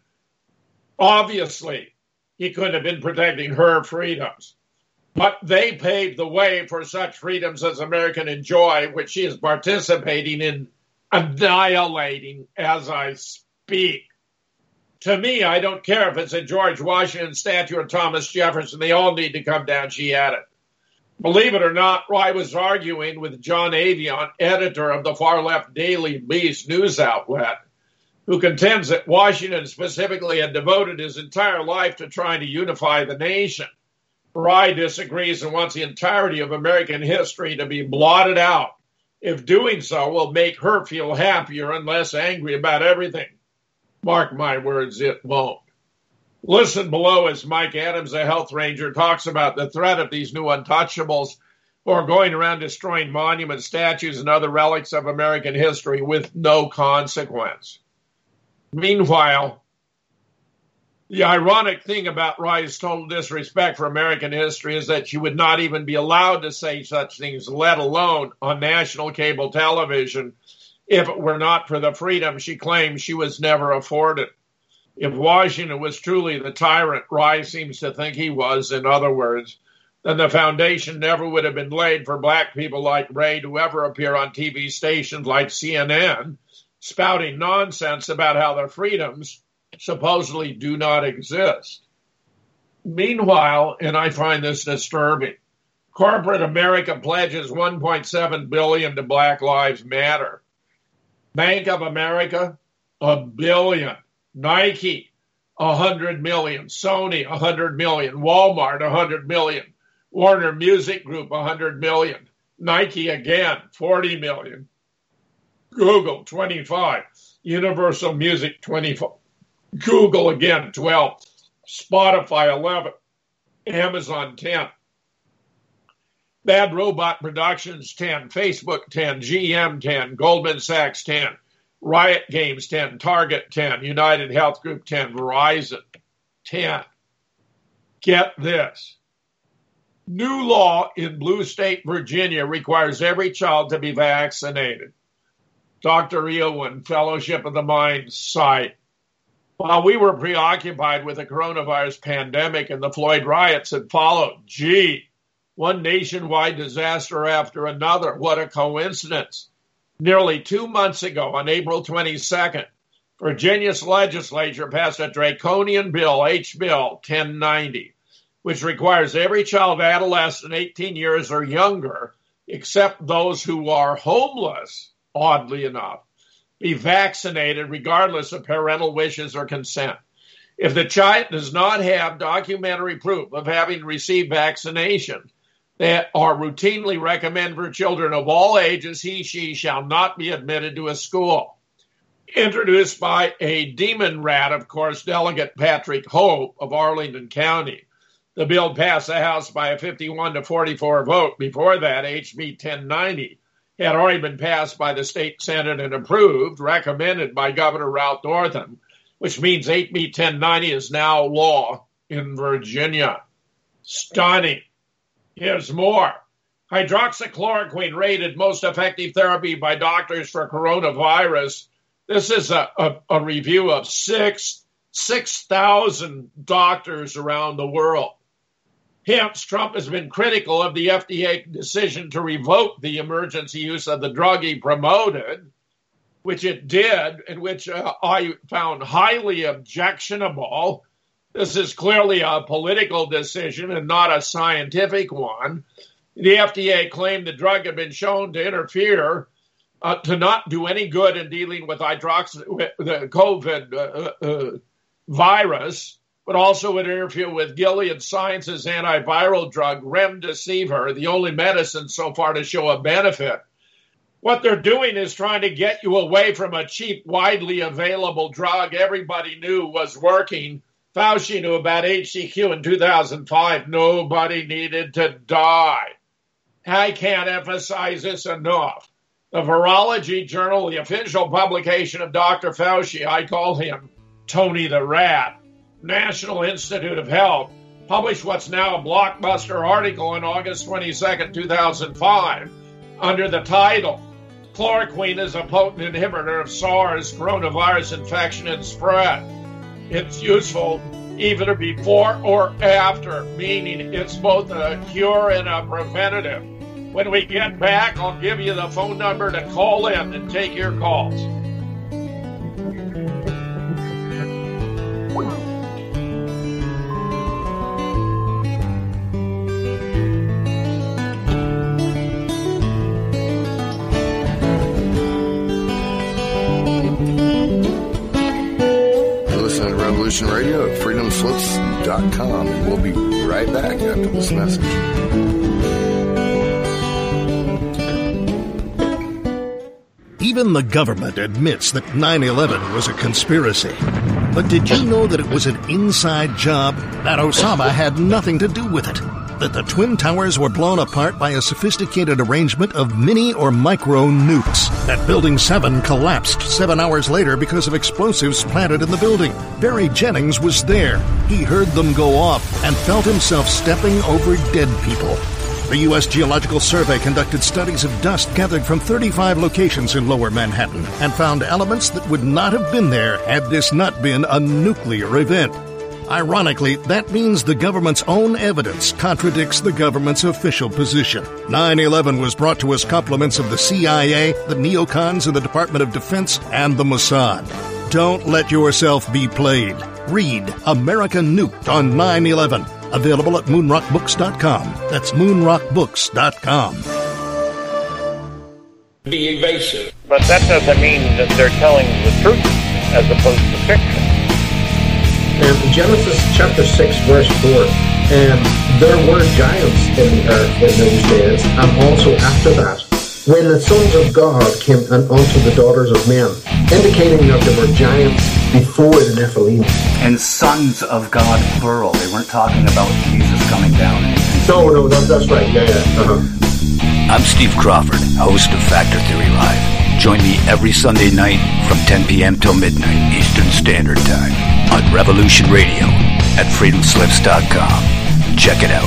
Speaker 4: Obviously, he couldn't have been protecting her freedoms. But they paved the way for such freedoms as America enjoy, which she is participating in annihilating as I speak. To me, I don't care if it's a George Washington statue or Thomas Jefferson. They all need to come down, she added. Believe it or not, Rye was arguing with John Avion, editor of the far-left Daily Beast news outlet, who contends that Washington specifically had devoted his entire life to trying to unify the nation. Rye disagrees and wants the entirety of American history to be blotted out. If doing so will make her feel happier and less angry about everything. Mark my words, it won't. Listen below as Mike Adams, a health ranger, talks about the threat of these new untouchables who are going around destroying monuments, statues, and other relics of American history with no consequence. Meanwhile, the ironic thing about Rye's total disrespect for American history is that she would not even be allowed to say such things, let alone on national cable television, if it were not for the freedom she claims she was never afforded. If Washington was truly the tyrant Rye seems to think he was, in other words, then the foundation never would have been laid for black people like Ray to ever appear on TV stations like CNN, spouting nonsense about how their freedoms supposedly do not exist. Meanwhile, and I find this disturbing, corporate America pledges $1.7 billion to Black Lives Matter. Bank of America, $1 billion. Nike, $100 million. Sony, $100 million. Walmart, $100 million. Warner Music Group, $100 million. Nike again, $40 million. Google, $25. Universal Music, $25. Google again, 12. Spotify, 11. Amazon, 10. Bad Robot Productions, 10. Facebook, 10. GM, 10. Goldman Sachs, 10. Riot Games, 10. Target, 10. United Health Group, 10. Verizon, 10. Get this. New law in Blue State, Virginia requires every child to be vaccinated. Dr. Eowyn, Fellowship of the Mind site. While we were preoccupied with the coronavirus pandemic and the Floyd riots that followed, one nationwide disaster after another. What a coincidence. Nearly 2 months ago, on April 22nd, Virginia's legislature passed a draconian bill, H-Bill 1090, which requires every child, adolescent, 18 years or younger, except those who are homeless, oddly enough, be vaccinated regardless of parental wishes or consent. If the child does not have documentary proof of having received vaccination that are routinely recommended for children of all ages, she shall not be admitted to a school. Introduced by a demon rat, of course, Delegate Patrick Hope of Arlington County. The bill passed the House by a 51-44 vote. Before that, HB 1090 had already been passed by the state Senate and approved, recommended by Governor Ralph Northam, which means HB 1090 is now law in Virginia. Stunning. Here's more. Hydroxychloroquine rated most effective therapy by doctors for coronavirus. This is a review of 6,000 doctors around the world. Hence, Trump has been critical of the FDA decision to revoke the emergency use of the drug he promoted, which it did, and which I found highly objectionable. This is clearly a political decision and not a scientific one. The FDA claimed the drug had been shown to interfere, to not do any good in dealing with the COVID virus, but also would interfere with Gilead Sciences' antiviral drug, Remdesivir, the only medicine so far to show a benefit. What they're doing is trying to get you away from a cheap, widely available drug everybody knew was working. Fauci knew about HCQ in 2005. Nobody needed to die. I can't emphasize this enough. The Virology Journal, the official publication of Dr. Fauci, I call him Tony the Rat, National Institute of Health, published what's now a blockbuster article on August 22nd, 2005, under the title, Chloroquine is a potent inhibitor of SARS coronavirus infection and spread. It's useful either before or after, meaning it's both a cure and a preventative. When we get back, I'll give you the phone number to call in and take your calls.
Speaker 2: Revolution Radio at freedomslips.com, and we'll be right back after this message.
Speaker 5: Even the government admits that 9/11 was a conspiracy. But did you know that it was an inside job? That Osama had nothing to do with it? That the Twin Towers were blown apart by a sophisticated arrangement of mini or micro nukes? That Building 7 collapsed 7 hours later because of explosives planted in the building? Barry Jennings was there. He heard them go off and felt himself stepping over dead people. The U.S. Geological Survey conducted studies of dust gathered from 35 locations in Lower Manhattan and found elements that would not have been there had this not been a nuclear event. Ironically, that means the government's own evidence contradicts the government's official position. 9/11 was brought to us compliments of the CIA, the neocons in the Department of Defense, and the Mossad. Don't let yourself be played. Read America Nuked on 9/11. Available at moonrockbooks.com. That's moonrockbooks.com.
Speaker 6: Be evasive.
Speaker 7: But that doesn't mean that they're telling the truth as opposed to fiction.
Speaker 6: And Genesis chapter 6, verse 4, there were giants in the earth in those days, and also after that, when the sons of God came unto the daughters of men, indicating that there were giants before the Nephilim.
Speaker 8: And sons of God, plural. They weren't talking about Jesus coming down.
Speaker 6: No, that's right. Yeah. Uh-huh.
Speaker 9: I'm Steve Crawford, host of Factor Theory Live. Join me every Sunday night from 10 p.m. till midnight Eastern Standard Time on Revolution Radio, at freedomslips.com. Check it out.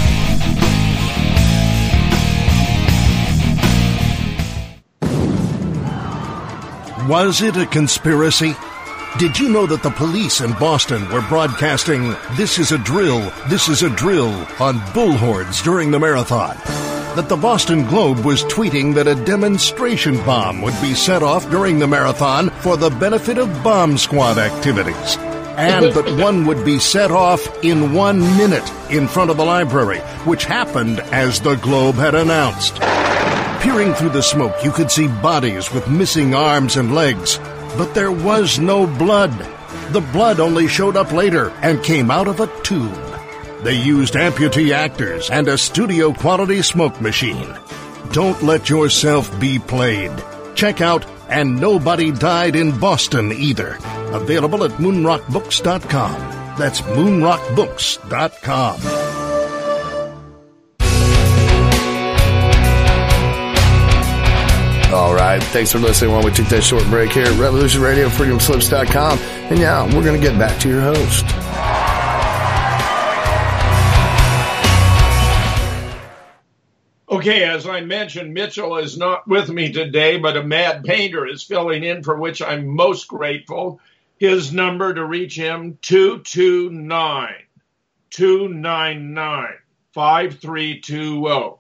Speaker 5: Was it a conspiracy? Did you know that the police in Boston were broadcasting, "This is a drill, this is a drill," on bullhorns during the marathon? That the Boston Globe was tweeting that a demonstration bomb would be set off during the marathon for the benefit of bomb squad activities? And that one would be set off in 1 minute in front of the library, which happened as the Globe had announced. Peering through the smoke, you could see bodies with missing arms and legs. But there was no blood. The blood only showed up later and came out of a tube. They used amputee actors and a studio-quality smoke machine. Don't let yourself be played. Check out And Nobody Died in Boston Either. Available at moonrockbooks.com. That's moonrockbooks.com.
Speaker 2: All right. Thanks for listening while we took that short break here at Revolution Radio, freedomslips.com. And now we're going to get back to your host.
Speaker 4: Okay, as I mentioned, Mitchell is not with me today, but a mad painter is filling in, for which I'm most grateful. His number to reach him, 229-299-5320.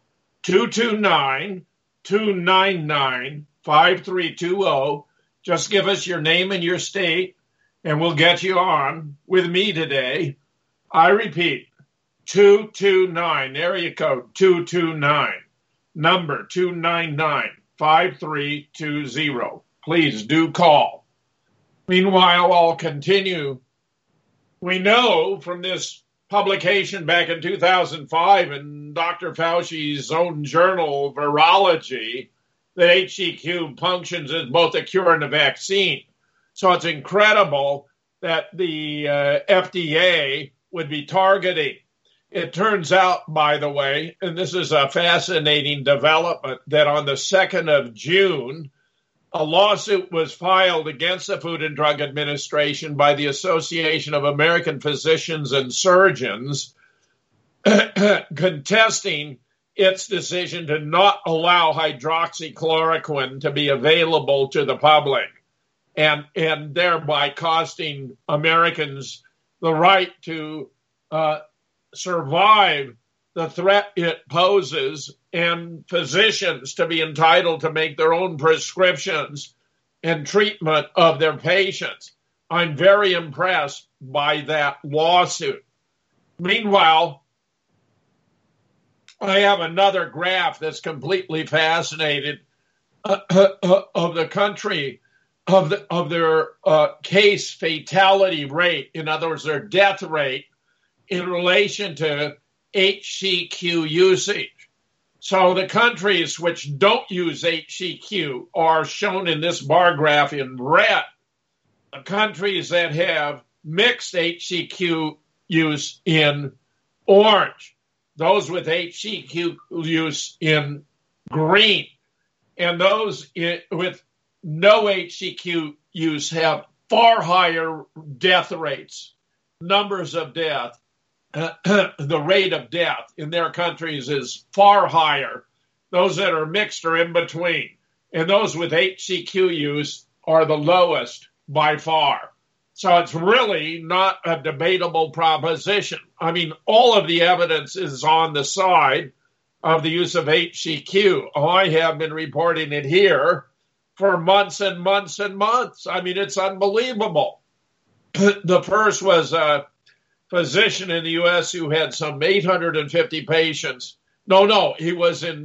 Speaker 4: 229-299-5320. Just give us your name and your state, and we'll get you on with me today. I repeat, 229, area code 229, number 299-5320. Please do call. Meanwhile, I'll continue. We know from this publication back in 2005 in Dr. Fauci's own journal, Virology, that HCQ functions as both a cure and a vaccine. So it's incredible that the FDA would be targeting. It turns out, by the way, and this is a fascinating development, that on the 2nd of June, a lawsuit was filed against the Food and Drug Administration by the Association of American Physicians and Surgeons, contesting its decision to not allow hydroxychloroquine to be available to the public, and thereby costing Americans the right to survive the threat it poses, and physicians to be entitled to make their own prescriptions and treatment of their patients. I'm very impressed by that lawsuit. Meanwhile, I have another graph that's completely fascinating of the country, of their case fatality rate, in other words, their death rate, in relation to HCQ usage. So the countries which don't use HCQ are shown in this bar graph in red. The countries that have mixed HCQ use in orange. Those with HCQ use in green. And those with no HCQ use have far higher death rates, numbers of death. The rate of death in their countries is far higher. Those that are mixed are in between. And those with HCQ use are the lowest by far. So it's really not a debatable proposition. I mean, all of the evidence is on the side of the use of HCQ. I have been reporting it here for months and months and months. I mean, it's unbelievable. The first was a physician in the U.S. who had some 850 patients. No, he was in,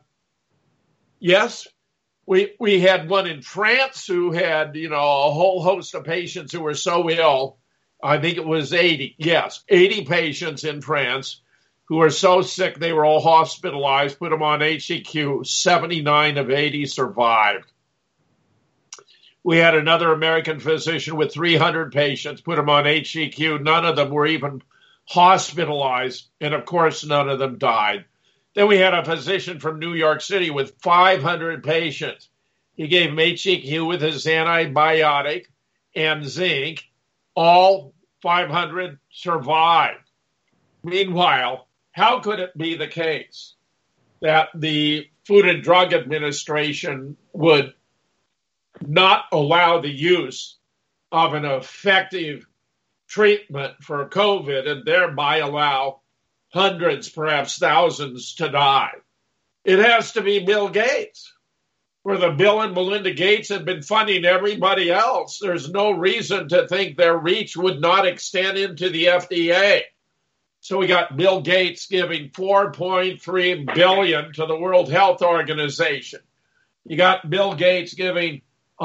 Speaker 4: yes, we had one in France who had, a whole host of patients who were so ill. I think it was 80. Yes, 80 patients in France who were so sick they were all hospitalized, put them on HCQ. 79 of 80 survived. We had another American physician with 300 patients, put them on HCQ. None of them were even hospitalized, and of course, none of them died. Then we had a physician from New York City with 500 patients. He gave them HCQ with his antibiotic and zinc, all 500 survived. Meanwhile, how could it be the case that the Food and Drug Administration would not allow the use of an effective treatment for COVID and thereby allow hundreds, perhaps thousands, to die? It has to be Bill Gates. Where the Bill and Melinda Gates have been funding everybody else, there's no reason to think their reach would not extend into the FDA. So we got Bill Gates giving $4.3 billion to the World Health Organization. You got Bill Gates giving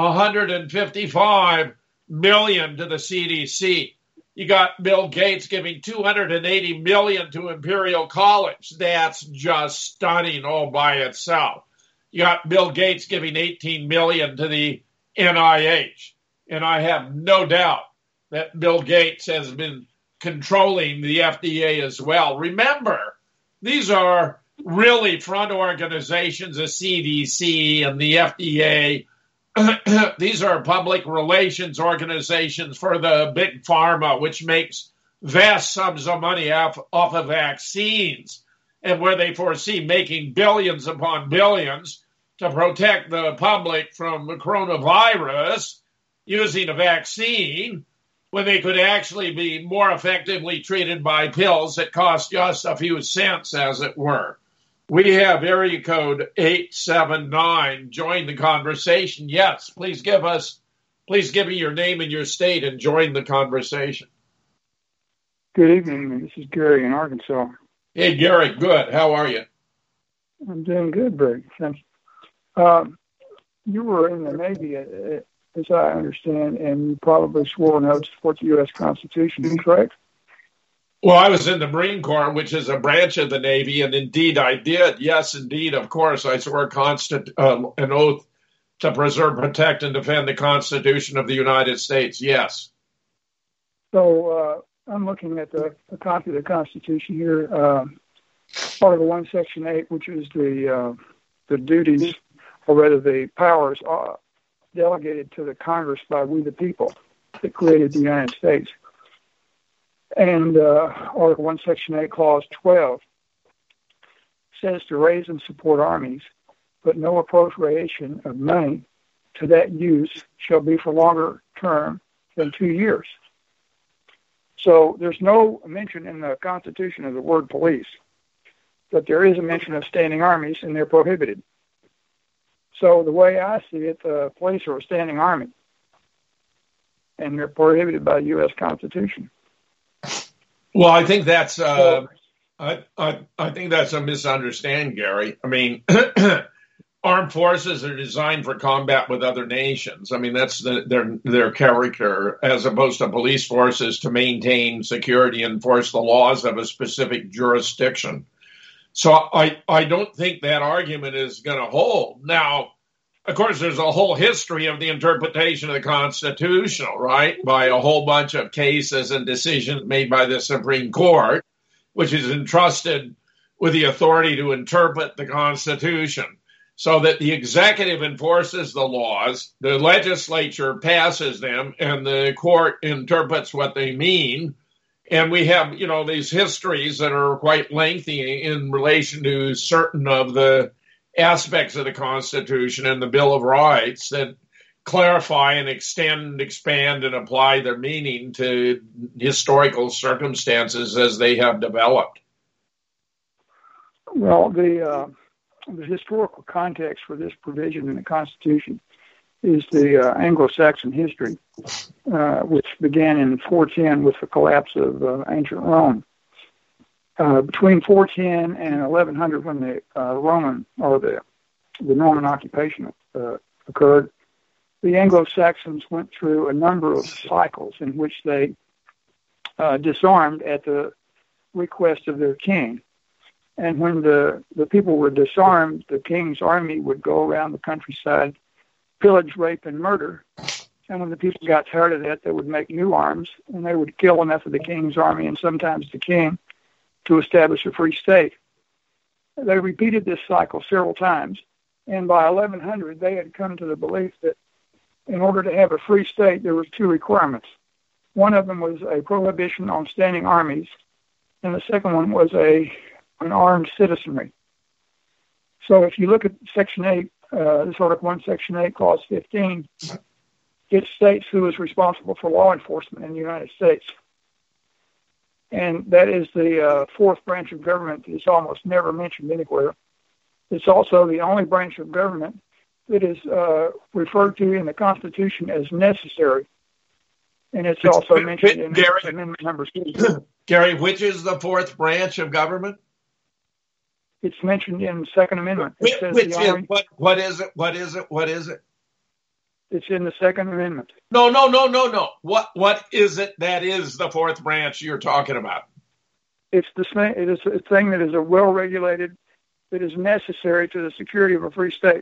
Speaker 4: $155 million to the CDC. You got Bill Gates giving $280 million to Imperial College. That's just stunning all by itself. You got Bill Gates giving $18 million to the NIH. And I have no doubt that Bill Gates has been controlling the FDA as well. Remember, these are really front organizations, the CDC and the FDA. These are public relations organizations for the big pharma, which makes vast sums of money off of vaccines, and where they foresee making billions upon billions to protect the public from the coronavirus using a vaccine, when they could actually be more effectively treated by pills that cost just a few cents, as it were. We have area code 879. Join the conversation. Yes, please give me your name and your state and join the conversation.
Speaker 10: Good evening. This is Gary in Arkansas.
Speaker 4: Hey, Gary. Good. How are you?
Speaker 10: I'm doing good, Brett. Thanks. You were in the Navy, as I understand, and you probably swore an oath to support the U.S. Constitution, correct?
Speaker 4: Well, I was in the Marine Corps, which is a branch of the Navy, and indeed I did. Yes, indeed, of course, I swore an oath to preserve, protect, and defend the Constitution of the United States. Yes.
Speaker 10: So I'm looking at the copy of the Constitution here, Article 1, Section 8, which is the duties, or rather the powers delegated to the Congress by we the people that created the United States. And Article 1, Section 8, Clause 12 says to raise and support armies, but no appropriation of money to that use shall be for longer term than 2 years. So there's no mention in the Constitution of the word police, but there is a mention of standing armies, and they're prohibited. So the way I see it, the police are a standing army, and they're prohibited by the U.S. Constitution.
Speaker 4: Well, I think that's I think that's a misunderstanding, Gary. I mean, armed forces are designed for combat with other nations. I mean, that's their character, as opposed to police forces to maintain security and enforce the laws of a specific jurisdiction. So I don't think that argument is going to hold. Now, of course, there's a whole history of the interpretation of the Constitution, right, by a whole bunch of cases and decisions made by the Supreme Court, which is entrusted with the authority to interpret the Constitution, so that the executive enforces the laws, the legislature passes them, and the court interprets what they mean. And we have, these histories that are quite lengthy in relation to certain of the aspects of the Constitution and the Bill of Rights that clarify and extend, expand, and apply their meaning to historical circumstances as they have developed.
Speaker 10: Well, the historical context for this provision in the Constitution is the Anglo-Saxon history, which began in 410 with the collapse of ancient Rome. Between 410 and 1100, when the Roman or the Norman occupation occurred, the Anglo-Saxons went through a number of cycles in which they disarmed at the request of their king. And when the people were disarmed, the king's army would go around the countryside, pillage, rape, and murder. And when the people got tired of that, they would make new arms, and they would kill enough of the king's army and sometimes the king to establish a free state. They repeated this cycle several times, and by 1100, they had come to the belief that in order to have a free state, there was two requirements. One of them was a prohibition on standing armies, and the second one was an armed citizenry. So if you look at Section 8, this Article 1, Section 8, Clause 15, it states who is responsible for law enforcement in the United States. And that is the fourth branch of government that is almost never mentioned anywhere. It's also the only branch of government that is referred to in the Constitution as necessary. And it's also mentioned in Amendment number 6.
Speaker 4: Gary, which is the fourth branch of government?
Speaker 10: It's mentioned in the Second Amendment.
Speaker 4: What is it? What is it?
Speaker 10: It's in the Second Amendment.
Speaker 4: No. What is it that is the fourth branch you're talking about?
Speaker 10: It is a thing that is a well-regulated, that is necessary to the security of a free state.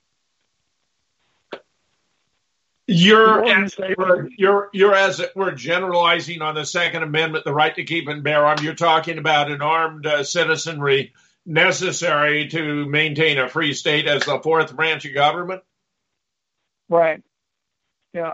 Speaker 4: You're as it were generalizing on the Second Amendment, the right to keep and bear arms. You're talking about an armed citizenry necessary to maintain a free state as the fourth branch of government?
Speaker 10: Right. Yeah.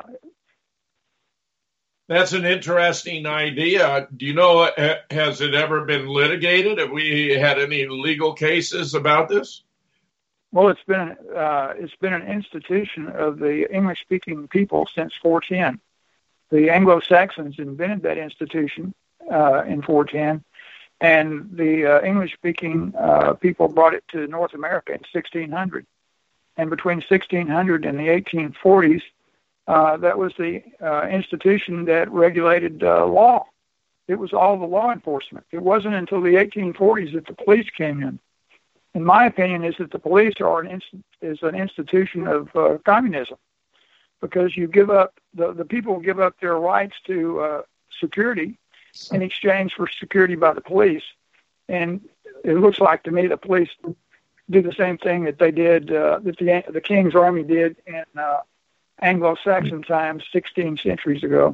Speaker 4: That's an interesting idea. Do you know, has it ever been litigated? Have we had any legal cases about this?
Speaker 10: Well, it's been an institution of the English-speaking people since 410. The Anglo-Saxons invented that institution in 410, and the English-speaking people brought it to North America in 1600. And between 1600 and the 1840s, that was the institution that regulated law. It was all the law enforcement. It wasn't until the 1840s that the police came in. In my opinion, is that the police are an institution of communism, because you give up the people give up their rights to security in exchange for security by the police, and it looks like to me the police do the same thing that they did that the King's Army did in Anglo-Saxon times 16 centuries ago.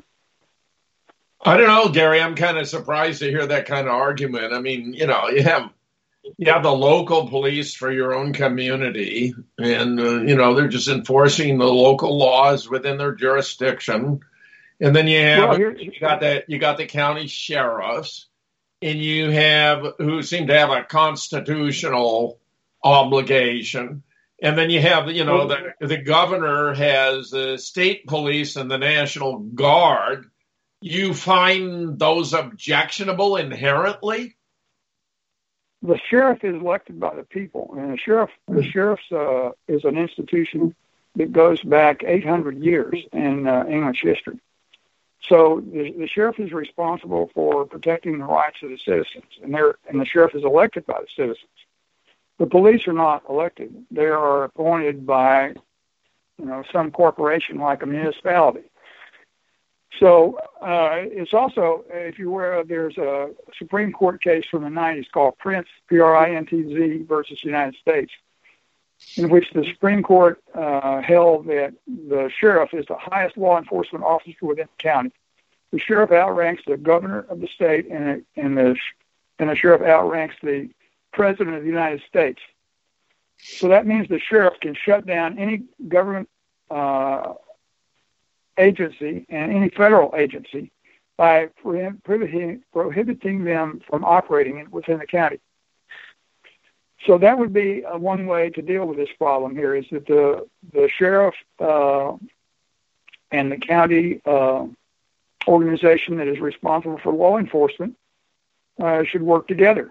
Speaker 4: I don't know, Gary. I'm kind of surprised to hear that kind of argument. I mean, you have the local police for your own community, and they're just enforcing the local laws within their jurisdiction. And then you got the county sheriffs, and you have who seem to have a constitutional obligation. And then you have the governor has the state police and the National Guard. You find those objectionable inherently?
Speaker 10: The sheriff is elected by the people, and the sheriff's is an institution that goes back 800 years in English history. So the sheriff is responsible for protecting the rights of the citizens, and the sheriff is elected by the citizens. The police are not elected; they are appointed by, some corporation like a municipality. So it's also, if you're aware, there's a Supreme Court case from the 90s called Prince, P-R-I-N-T-Z versus United States, in which the Supreme Court held that the sheriff is the highest law enforcement officer within the county. The sheriff outranks the governor of the state, and the sheriff outranks the president of the United States. So that means the sheriff can shut down any government agency and any federal agency by prohibiting them from operating within the county. So that would be one way to deal with this problem here, is that the sheriff and the county organization that is responsible for law enforcement should work together.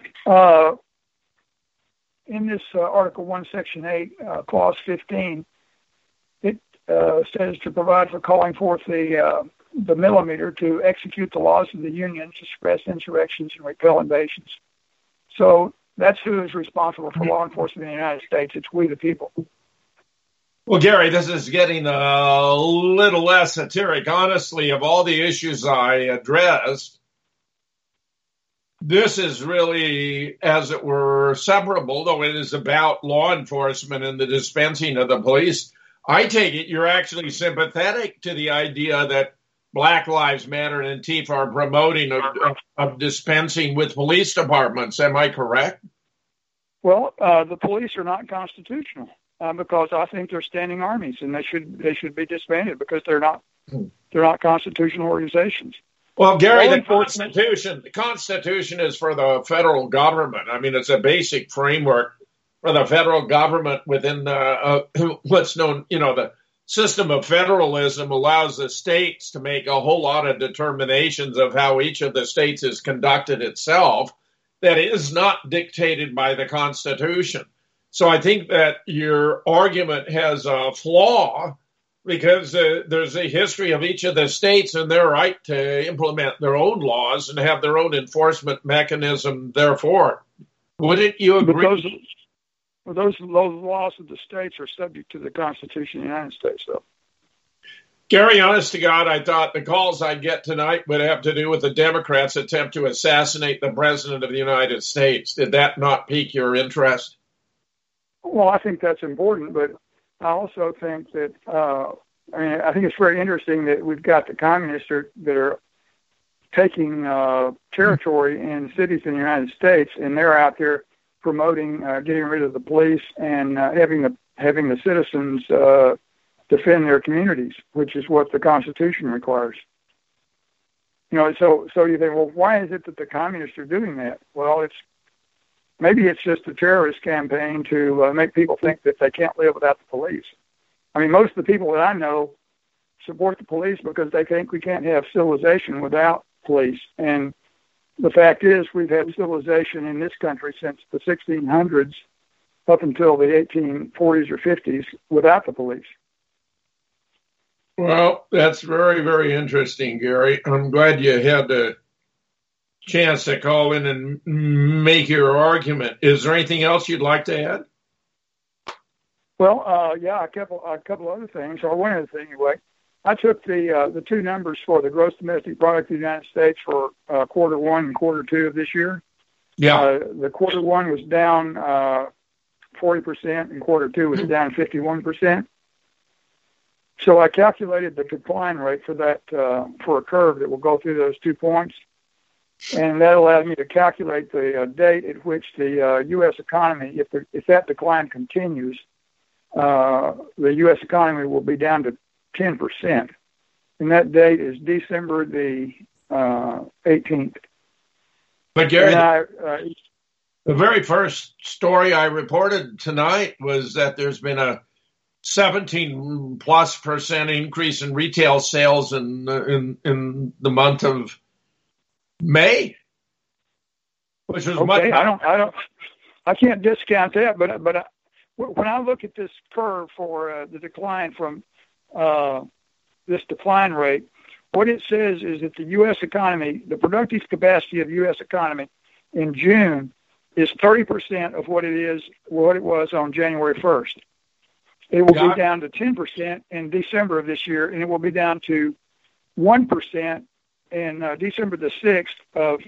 Speaker 10: In this Article 1, Section 8, Clause 15, it says to provide for calling forth the millimeter to execute the laws of the Union, to suppress insurrections and repel invasions. So that's who is responsible for law enforcement in the United States. It's we, the people.
Speaker 4: Well, Gary, this is getting a little esoteric. Honestly, of all the issues I addressed, this is really, as it were, separable, though it is about law enforcement and the dispensing of the police. I take it you're actually sympathetic to the idea that Black Lives Matter and Antifa are promoting of dispensing with police departments. Am I correct?
Speaker 10: Well, the police are not constitutional because I think they're standing armies, and they should be disbanded because they're not They're not constitutional organizations.
Speaker 4: Well, Gary, the Constitution is for the federal government. I mean, it's a basic framework for the federal government within what's known, the system of federalism allows the states to make a whole lot of determinations of how each of the states is conducted itself that is not dictated by the Constitution. So I think that your argument has a flaw because there's a history of each of the states and their right to implement their own laws and have their own enforcement mechanism, therefore. Wouldn't you agree?
Speaker 10: Those laws of the states are subject to the Constitution of the United States, though.
Speaker 4: Gary, honest to God, I thought the calls I get tonight would have to do with the Democrats' attempt to assassinate the President of the United States. Did that not pique your interest?
Speaker 10: Well, I think that's important, but I also think that, I think it's very interesting that we've got the communists that are taking territory in cities in the United States, and they're out there promoting getting rid of the police and having the citizens defend their communities, which is what the Constitution requires. So you think, well, why is it that the communists are doing that? Well, maybe it's just a terrorist campaign to make people think that they can't live without the police. I mean, most of the people that I know support the police because they think we can't have civilization without police. And the fact is, we've had civilization in this country since the 1600s up until the 1840s or 50s without the police.
Speaker 4: Well, that's very, very interesting, Gary. I'm glad you had the chance to call in and make your argument. Is there anything else you'd like to add?
Speaker 10: Well, a couple other things, or one other thing anyway. I took the two numbers for the gross domestic product of the United States for quarter one and quarter two of this year.
Speaker 4: Yeah.
Speaker 10: The quarter one was down 40%, and quarter two was down 51%. So I calculated the decline rate for that for a curve that will go through those 2 points, and that allowed me to calculate the date at which the U.S. economy, if that decline continues, the U.S. economy will be down to 10%, and that date is December the 18th.
Speaker 4: But Gary, the very first story I reported tonight was that there's been a 17+% increase in retail sales in the month of May, which was
Speaker 10: okay. I can't discount that, but when I look at this curve for the decline from this decline rate, what it says is that the U.S. economy, the productive capacity of the U.S. economy in June is 30% of what it was on January 1st. It will be down to 10% in December of this year, and it will be down to 1% in December the 6th of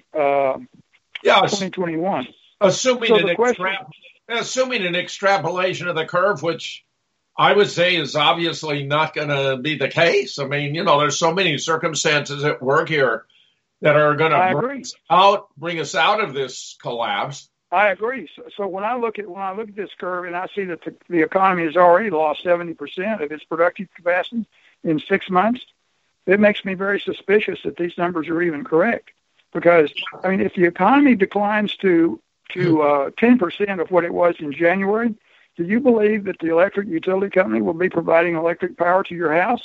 Speaker 10: 2021.
Speaker 4: Assuming an extrapolation of the curve, which I would say is obviously not going to be the case. I mean, there's so many circumstances at work here that are going to bring us out of this collapse.
Speaker 10: I agree. So when I look at this curve and I see that the economy has already lost 70% of its productive capacity in 6 months, it makes me very suspicious that these numbers are even correct. Because if the economy declines to 10% of what it was in January, do you believe that the electric utility company will be providing electric power to your house?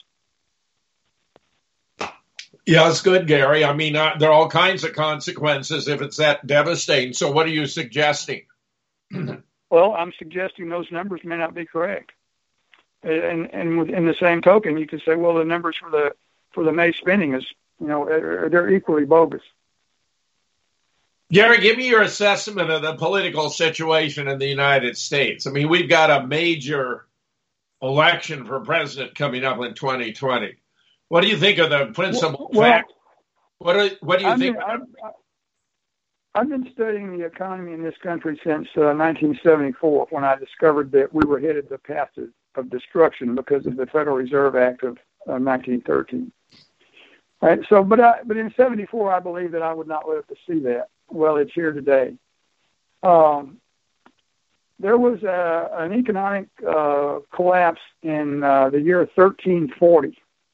Speaker 4: Yeah, it's good, Gary. I mean, there are all kinds of consequences if it's that devastating. So what are you suggesting?
Speaker 10: Well, I'm suggesting those numbers may not be correct. And in the same token, you could say, well, the numbers for the May spending is, they're equally bogus.
Speaker 4: Gary, give me your assessment of the political situation in the United States. I mean, we've got a major election for president coming up in 2020. What do you think of the principal fact? What do you think?
Speaker 10: I've been studying the economy in this country since 1974, when I discovered that we were headed the path of destruction because of the Federal Reserve Act of 1913. Right. So, but in '74, I believe that I would not live to see that. Well, it's here today. There was an economic collapse in the year 1340.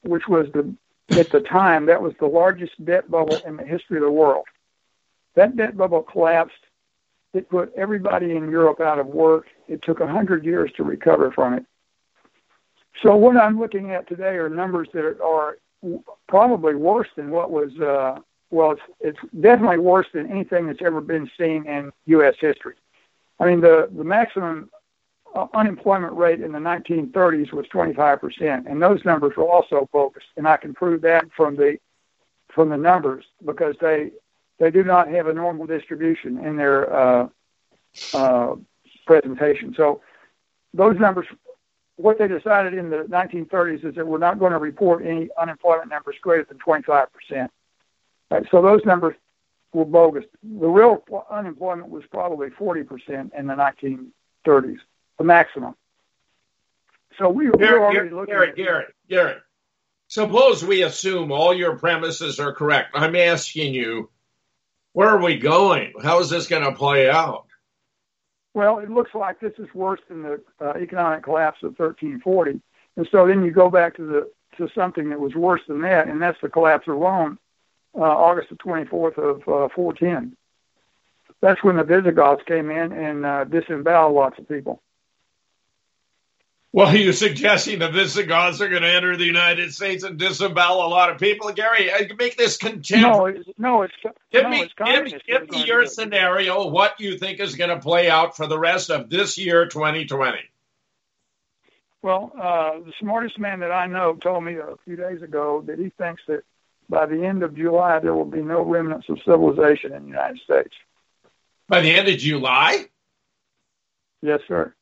Speaker 10: which was at the time, that was the largest debt bubble in the history of the world. That debt bubble collapsed. It put everybody in Europe out of work. It took 100 years to recover from it. So what I'm looking at today are numbers that are probably worse than what was, it's definitely worse than anything that's ever been seen in U.S. history. I mean, the maximum unemployment rate in the 1930s was 25%, and those numbers were also bogus. And I can prove that from the numbers, because they do not have a normal distribution in their presentation. So those numbers, what they decided in the 1930s is that we're not going to report any unemployment numbers greater than 25%. Right, so those numbers were bogus. The real unemployment was probably 40% in the 1930s, the maximum. So we're already looking at...
Speaker 4: Gary, suppose we assume all your premises are correct. I'm asking you, where are we going? How is this going to play out?
Speaker 10: Well, it looks like this is worse than the economic collapse of 1340. And so then you go back to something that was worse than that, and that's the collapse of Rome, August the 24th of 410. That's when the Visigoths came in and disemboweled lots of people.
Speaker 4: Well, are you suggesting the Visigoths are going to enter the United States and disembowel a lot of people? Gary, make this contemporary. Give me your scenario, what you think is going to play out for the rest of this year, 2020.
Speaker 10: Well, the smartest man that I know told me a few days ago that he thinks that by the end of July, there will be no remnants of civilization in the United States.
Speaker 4: By the end of July?
Speaker 10: Yes, sir.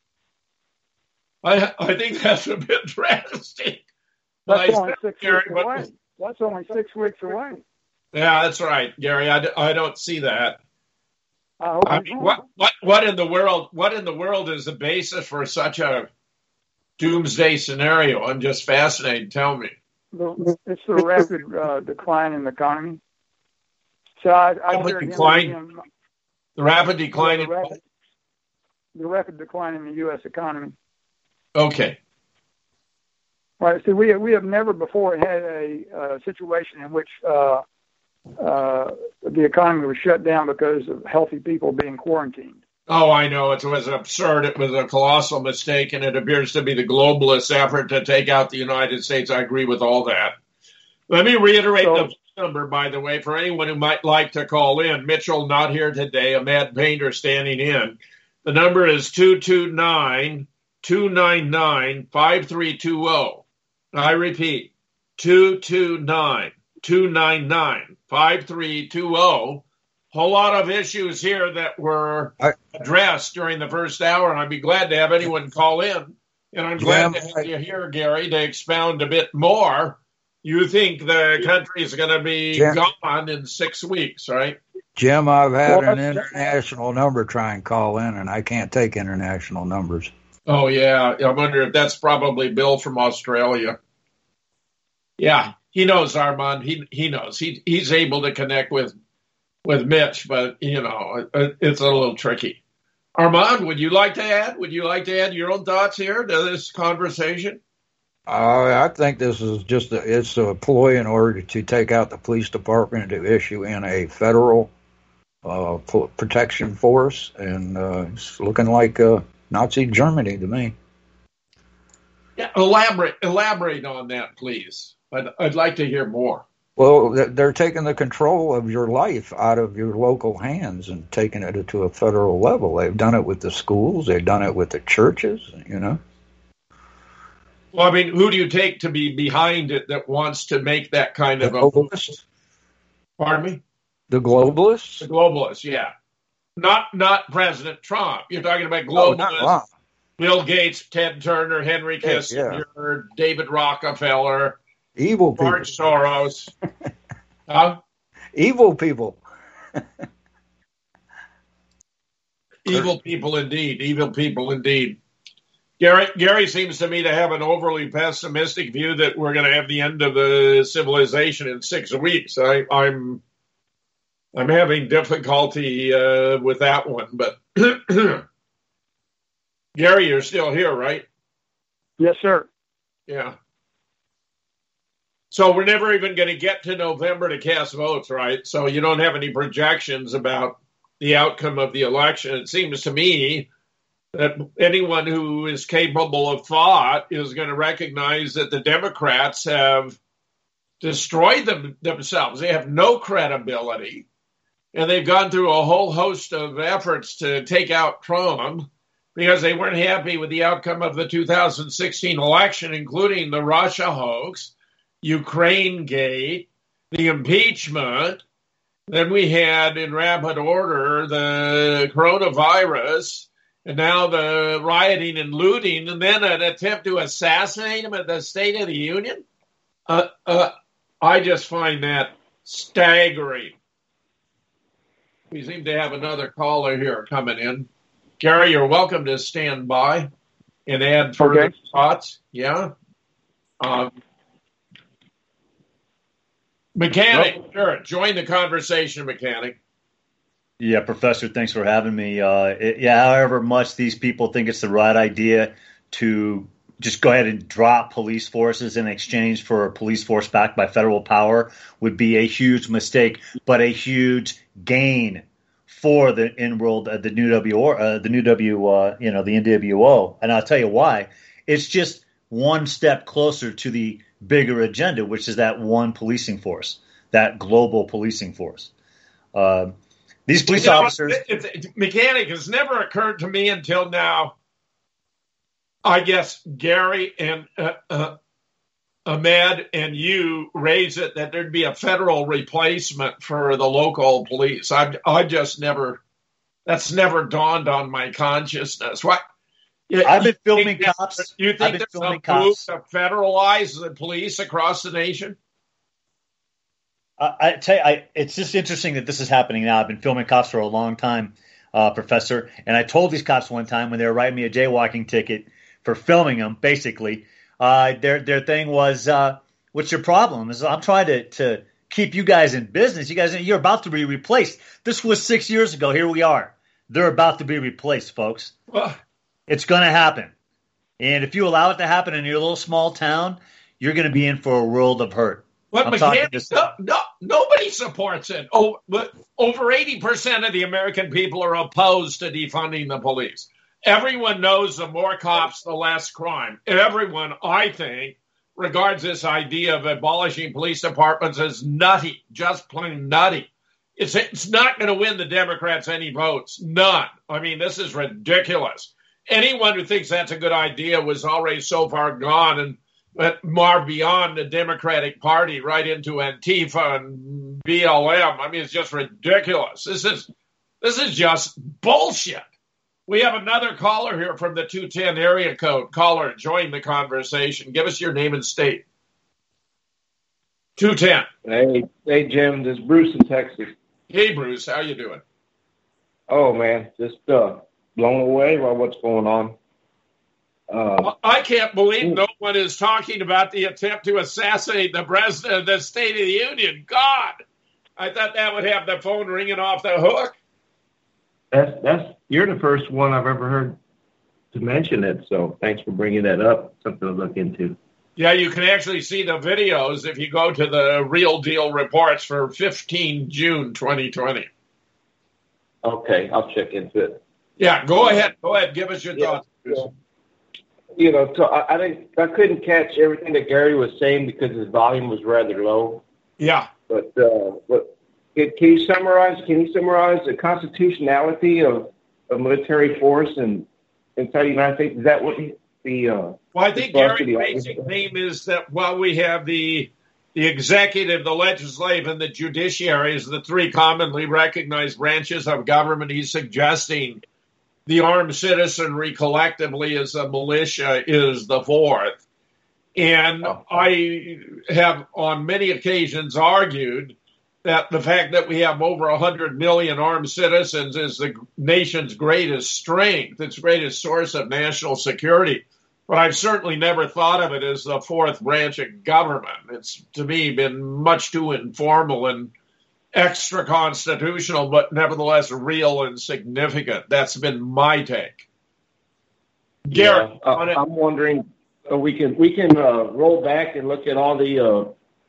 Speaker 4: I think that's a bit drastic.
Speaker 10: That's only 6 weeks away. That's only 6 weeks away.
Speaker 4: Yeah, that's right, Gary. I don't see that.
Speaker 10: I
Speaker 4: mean, what in the world? What in the world is the basis for such a doomsday scenario? I'm just fascinated. Tell me.
Speaker 10: It's the rapid decline in the economy. So
Speaker 4: the rapid decline.
Speaker 10: The rapid decline in the U.S. economy.
Speaker 4: Okay.
Speaker 10: Right. So we have never before had a situation in which the economy was shut down because of healthy people being quarantined.
Speaker 4: Oh, I know. It was absurd. It was a colossal mistake, and it appears to be the globalist effort to take out the United States. I agree with all that. Let me reiterate the number, by the way, for anyone who might like to call in. Mitchell not here today, a mad painter standing in. The number is 229-299-5320. I repeat, 229-299-5320. Whole lot of issues here that were addressed during the first hour, and I'd be glad to have anyone call in. And I'm glad to have you here, Gary, to expound a bit more. You think the country is going to be gone in 6 weeks, right?
Speaker 11: Jim, I've had an international number try and call in, and I can't take international numbers.
Speaker 4: Oh, yeah. I wonder if that's probably Bill from Australia. Yeah, he knows, Armand. He knows. He's able to connect with Mitch, but, it's a little tricky. Armand, would you like to add? Would you like to add your own thoughts here to this conversation?
Speaker 11: I think this is it's a ploy in order to take out the police department to issue in a federal protection force, and it's looking like Nazi Germany to me.
Speaker 4: Yeah, elaborate on that, please. I'd like to hear more.
Speaker 11: Well, they're taking the control of your life out of your local hands and taking it to a federal level. They've done it with the schools. They've done it with the churches,
Speaker 4: Well, I mean, who do you take to be behind it that wants to make that kind of
Speaker 11: globalists?
Speaker 4: Pardon me?
Speaker 11: The globalists?
Speaker 4: The globalists, yeah. Not President Trump. You're talking about globalists. Bill Gates, Ted Turner, Henry Kissinger, David Rockefeller,
Speaker 11: evil people.
Speaker 4: George Soros.
Speaker 11: Evil people.
Speaker 4: Evil people indeed. Evil people indeed. Gary seems to me to have an overly pessimistic view that we're going to have the end of the civilization in 6 weeks. I'm having difficulty with that one, but Gary, you're still here, right?
Speaker 10: Yes, sir.
Speaker 4: Yeah. So we're never even going to get to November to cast votes, right? So you don't have any projections about the outcome of the election. It seems to me that anyone who is capable of thought is going to recognize that the Democrats have destroyed themselves. They have no credibility, and they've gone through a whole host of efforts to take out Trump because they weren't happy with the outcome of the 2016 election, including the Russia hoax, Ukraine Gate, the impeachment. Then we had, in rapid order, the coronavirus, and now the rioting and looting, and then an attempt to assassinate him at the State of the Union. I just find that staggering. We seem to have another caller here coming in. Gary, you're welcome to stand by and add further thoughts. Yeah. Mechanic, sure. Join the conversation, Mechanic.
Speaker 12: Yeah, Professor, thanks for having me. However much these people think it's the right idea to just go ahead and drop police forces in exchange for a police force backed by federal power would be a huge mistake, but a huge gain for the in-world, the NWO. And I'll tell you why. It's just one step closer to the bigger agenda, which is that one policing force, that global policing force. These police officers...
Speaker 4: Mechanic, has never occurred to me until now. I guess Gary and Ahmed and you raise it that there'd be a federal replacement for the local police. I just never... That's never dawned on my consciousness. What?
Speaker 12: I've been filming cops.
Speaker 4: You think there's a move to federalize the police across the nation?
Speaker 12: I tell you, it's just interesting that this is happening now. I've been filming cops for a long time, Professor, and I told these cops one time when they were writing me a jaywalking ticket for filming them, basically, their thing was, what's your problem? I'm trying to keep you guys in business. You're about to be replaced. This was 6 years ago. Here we are. They're about to be replaced, folks. It's going to happen. And if you allow it to happen in your little small town, you're going to be in for a world of hurt.
Speaker 4: But nobody supports it. But over 80% of the American people are opposed to defunding the police. Everyone knows the more cops, the less crime. Everyone, I think, regards this idea of abolishing police departments as nutty, just plain nutty. It's not going to win the Democrats any votes. None. I mean, this is ridiculous. Anyone who thinks that's a good idea was already so far gone and far beyond the Democratic Party, right into Antifa and BLM. I mean, it's just ridiculous. This is just bullshit. We have another caller here from the 210 area code. Caller, join the conversation. Give us your name and state. 210.
Speaker 13: Hey, Jim. This is Bruce in Texas.
Speaker 4: Hey, Bruce. How you doing?
Speaker 13: Oh, man. Just blown away by what's going on.
Speaker 4: I can't believe no one is talking about the attempt to assassinate the president of the State of the Union. God, I thought that would have the phone ringing off the hook.
Speaker 13: You're the first one I've ever heard to mention it, so thanks for bringing that up. Something to look into.
Speaker 4: Yeah, you can actually see the videos if you go to the Real Deal reports for 15 June 2020.
Speaker 13: Okay, I'll check into it.
Speaker 4: Yeah, go ahead. Give us your thoughts.
Speaker 13: Yeah. So I couldn't catch everything that Gary was saying because his volume was rather low.
Speaker 4: Yeah.
Speaker 13: But can you summarize the constitutionality of military force inside the United States? Is that what
Speaker 4: well, I think Gary's basic theme is that while we have the executive, the legislative, and the judiciary as the three commonly recognized branches of government, he's suggesting the armed citizenry collectively as a militia is the fourth. And I have on many occasions argued that the fact that we have over 100 million armed citizens is the nation's greatest strength, its greatest source of national security. But I've certainly never thought of it as the fourth branch of government. It's, to me, been much too informal and extra-constitutional, but nevertheless real and significant. That's been my take. Gary,
Speaker 13: I'm wondering, we can roll back and look at all the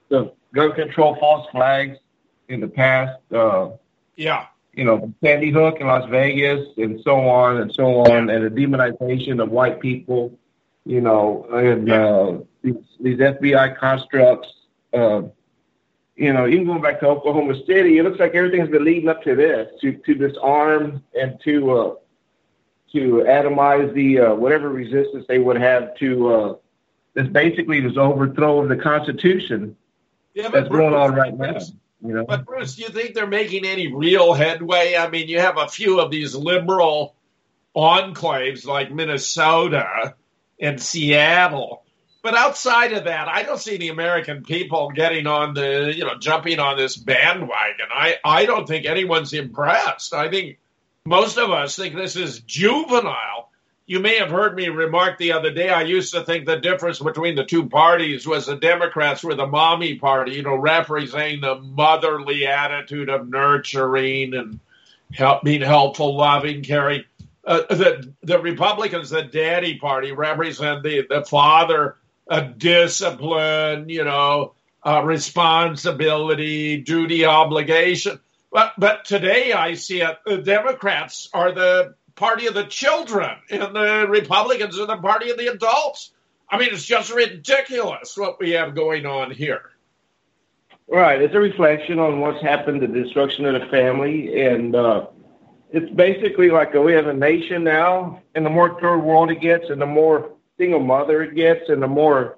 Speaker 13: gun control false flags in the past.
Speaker 4: Yeah.
Speaker 13: You know, Sandy Hook in Las Vegas and so on and so on, and the demonization of white people, you know, and these FBI constructs. You know, even going back to Oklahoma City, it looks like everything's been leading up to this, to disarm and to atomize the whatever resistance they would have to this basically this overthrow of the Constitution that's going on right now. You know?
Speaker 4: But Bruce, do you think they're making any real headway? I mean, you have a few of these liberal enclaves like Minnesota and Seattle. But outside of that, I don't see the American people getting on the, you know, jumping on this bandwagon. I don't think anyone's impressed. I think most of us think this is juvenile. You may have heard me remark the other day, I used to think the difference between the two parties was the Democrats were the mommy party, you know, representing the motherly attitude of nurturing and being helpful, loving, caring. The Republicans, the daddy party, represent the father, discipline, you know, responsibility, duty, obligation. But today I see it. The Democrats are the party of the children, and the Republicans are the party of the adults. I mean, it's just ridiculous what we have going on here.
Speaker 13: Right. It's a reflection on what's happened, the destruction of the family, and it's basically like we have a nation now, and the more third world it gets, and the more single mother it gets, and the more,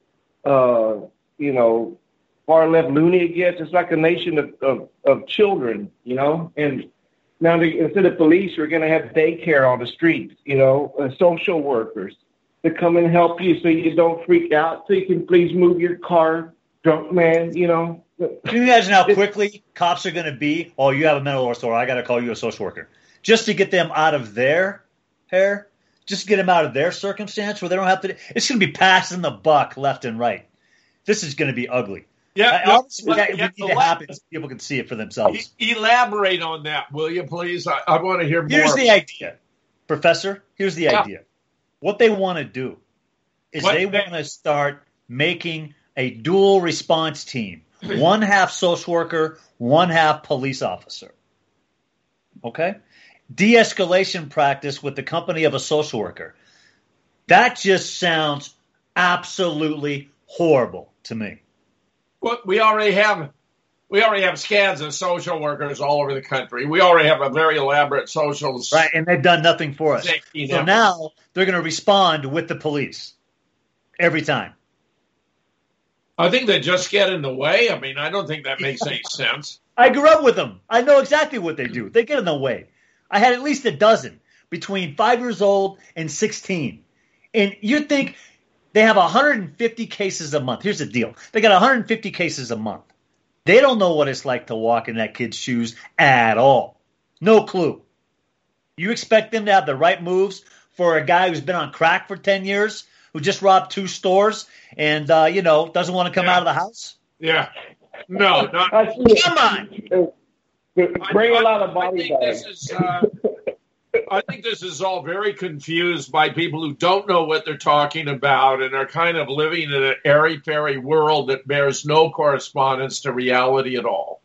Speaker 13: you know, far left loony it gets. It's like a nation of children, you know. And now instead of police, we're going to have daycare on the streets, you know, social workers to come and help you so you don't freak out, so you can please move your car, drunk man, you know.
Speaker 12: Can you imagine how quickly cops are going to be? Oh, you have a mental disorder. I got to call you a social worker just to get them out of their hair. Just get them out of their circumstance where they don't have to. It's going to be passing the buck left and right. This is going to be ugly.
Speaker 4: Yeah,
Speaker 12: obviously, that need to happen so people can see it for themselves.
Speaker 4: Elaborate on that, will you, please? I want to hear more.
Speaker 12: Here's the idea, Professor. Here's the idea. What they want to do is they want to start making a dual response team. One half social worker, one half police officer. Okay? De-escalation practice with the company of a social worker. That just sounds absolutely horrible to me.
Speaker 4: Well, we already have scads of social workers all over the country. We already have a very elaborate social
Speaker 12: right, and they've done nothing for us. So now they're going to respond with the police every time.
Speaker 4: I think they just get in the way. I mean, I don't think that makes any sense.
Speaker 12: I grew up with them. I know exactly what they do. They get in the way. I had at least a dozen between 5 years old and 16. And you think they have 150 cases a month. Here's the deal. They got 150 cases a month. They don't know what it's like to walk in that kid's shoes at all. No clue. You expect them to have the right moves for a guy who's been on crack for 10 years, who just robbed 2 stores and, you know, doesn't want to come out of the house?
Speaker 4: Yeah. No, not.
Speaker 12: Come on.
Speaker 13: Bring a lot of body bags.
Speaker 4: I think this is all very confused by people who don't know what they're talking about and are kind of living in an airy-fairy world that bears no correspondence to reality at all.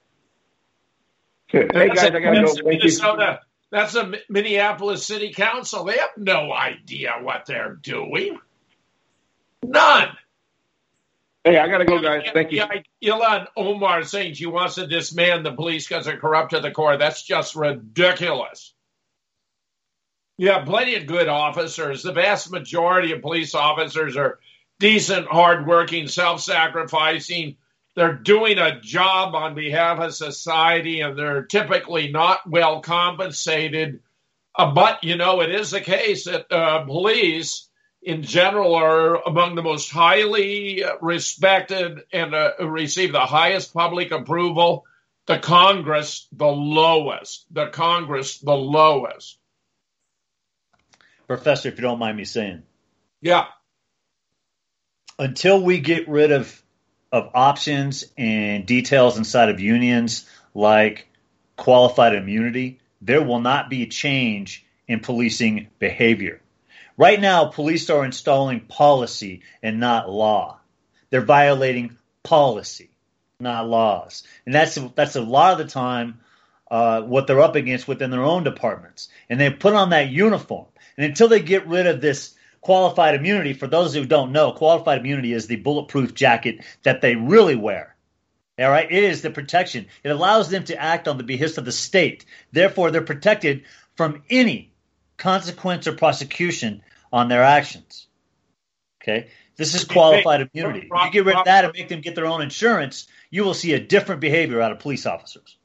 Speaker 13: Hey, guys, I got to go.
Speaker 4: Minnesota. That's a Minneapolis City Council. They have no idea what they're doing. None.
Speaker 13: Hey, I got to go, guys. Thank you.
Speaker 4: Ilhan Omar saying she wants to disband the police because they're corrupt to the core. That's just ridiculous. You have plenty of good officers. The vast majority of police officers are decent, hardworking, self-sacrificing. They're doing a job on behalf of society, and they're typically not well compensated. But, you know, it is the case that police in general are among the most highly respected and receive the highest public approval. The Congress, the lowest. The Congress, the lowest.
Speaker 12: Professor, if you don't mind me saying.
Speaker 4: Yeah.
Speaker 12: Until we get rid of options and details inside of unions like qualified immunity, there will not be a change in policing behavior. Right now, police are installing policy and not law. They're violating policy. not laws. And that's a lot of the time what they're up against within their own departments. And they put on that uniform. And until they get rid of this qualified immunity, for those who don't know, qualified immunity is the bulletproof jacket that they really wear. All right? It is the protection. It allows them to act on the behest of the state. Therefore, they're protected from any consequence or prosecution on their actions. Okay? This is qualified immunity. If you get rid of that and make them get their own insurance, you will see a different behavior out of police officers.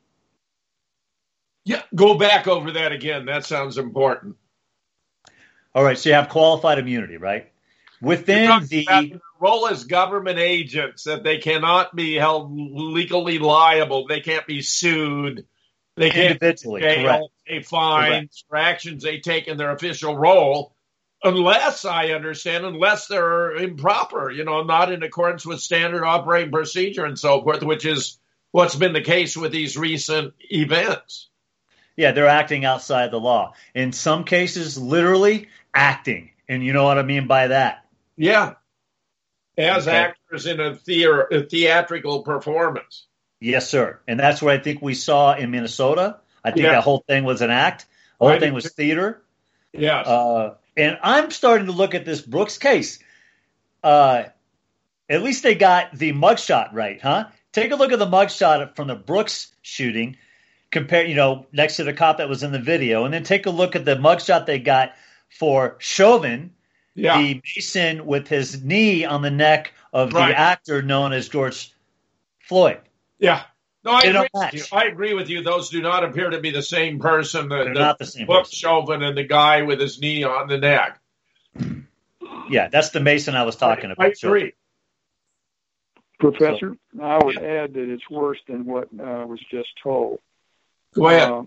Speaker 4: Yeah, go back over that again. That sounds important.
Speaker 12: All right, so you have qualified immunity, right? Within the
Speaker 4: role as government agents, that they cannot be held legally liable. They can't be sued. They can't pay fines for actions they take in their official role, unless they're improper, not in accordance with standard operating procedure and so forth, which is what's been the case with these recent events.
Speaker 12: Yeah, they're acting outside the law. In some cases, literally acting. And you know what I mean by that?
Speaker 4: Yeah. As actors in a theatrical performance.
Speaker 12: Yes, sir. And that's what I think we saw in Minnesota. I think that whole thing was an act. The whole thing was theater.
Speaker 4: Yes.
Speaker 12: And I'm starting to look at this Brooks case. At least they got the mugshot right, huh? Take a look at the mugshot from the Brooks shooting. Compare, next to the cop that was in the video, and then take a look at the mugshot they got for Chauvin, the Mason with his knee on the neck of the actor known as George Floyd.
Speaker 4: Yeah, no, I agree with you. Those do not appear to be the same person.
Speaker 12: They're not the same person.
Speaker 4: Chauvin and the guy with his knee on the neck.
Speaker 12: Yeah, that's the Mason I was talking about.
Speaker 4: I agree.
Speaker 10: Professor, I would add that it's worse than what was just told.
Speaker 4: Go ahead.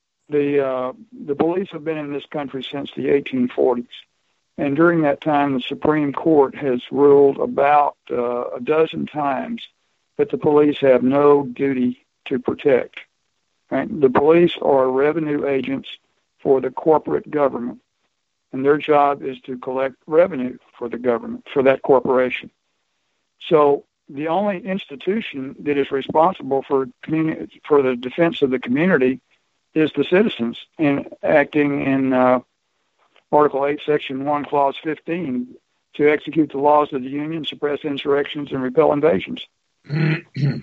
Speaker 10: The police have been in this country since the 1840s. And during that time, the Supreme Court has ruled about a dozen times that the police have no duty to protect. Right? The police are revenue agents for the corporate government. And their job is to collect revenue for the government, for that corporation. So the only institution that is responsible for the defense of the community is the citizens, in acting in Article 8, Section 1, Clause 15, to execute the laws of the Union, suppress insurrections, and repel invasions.
Speaker 4: I'm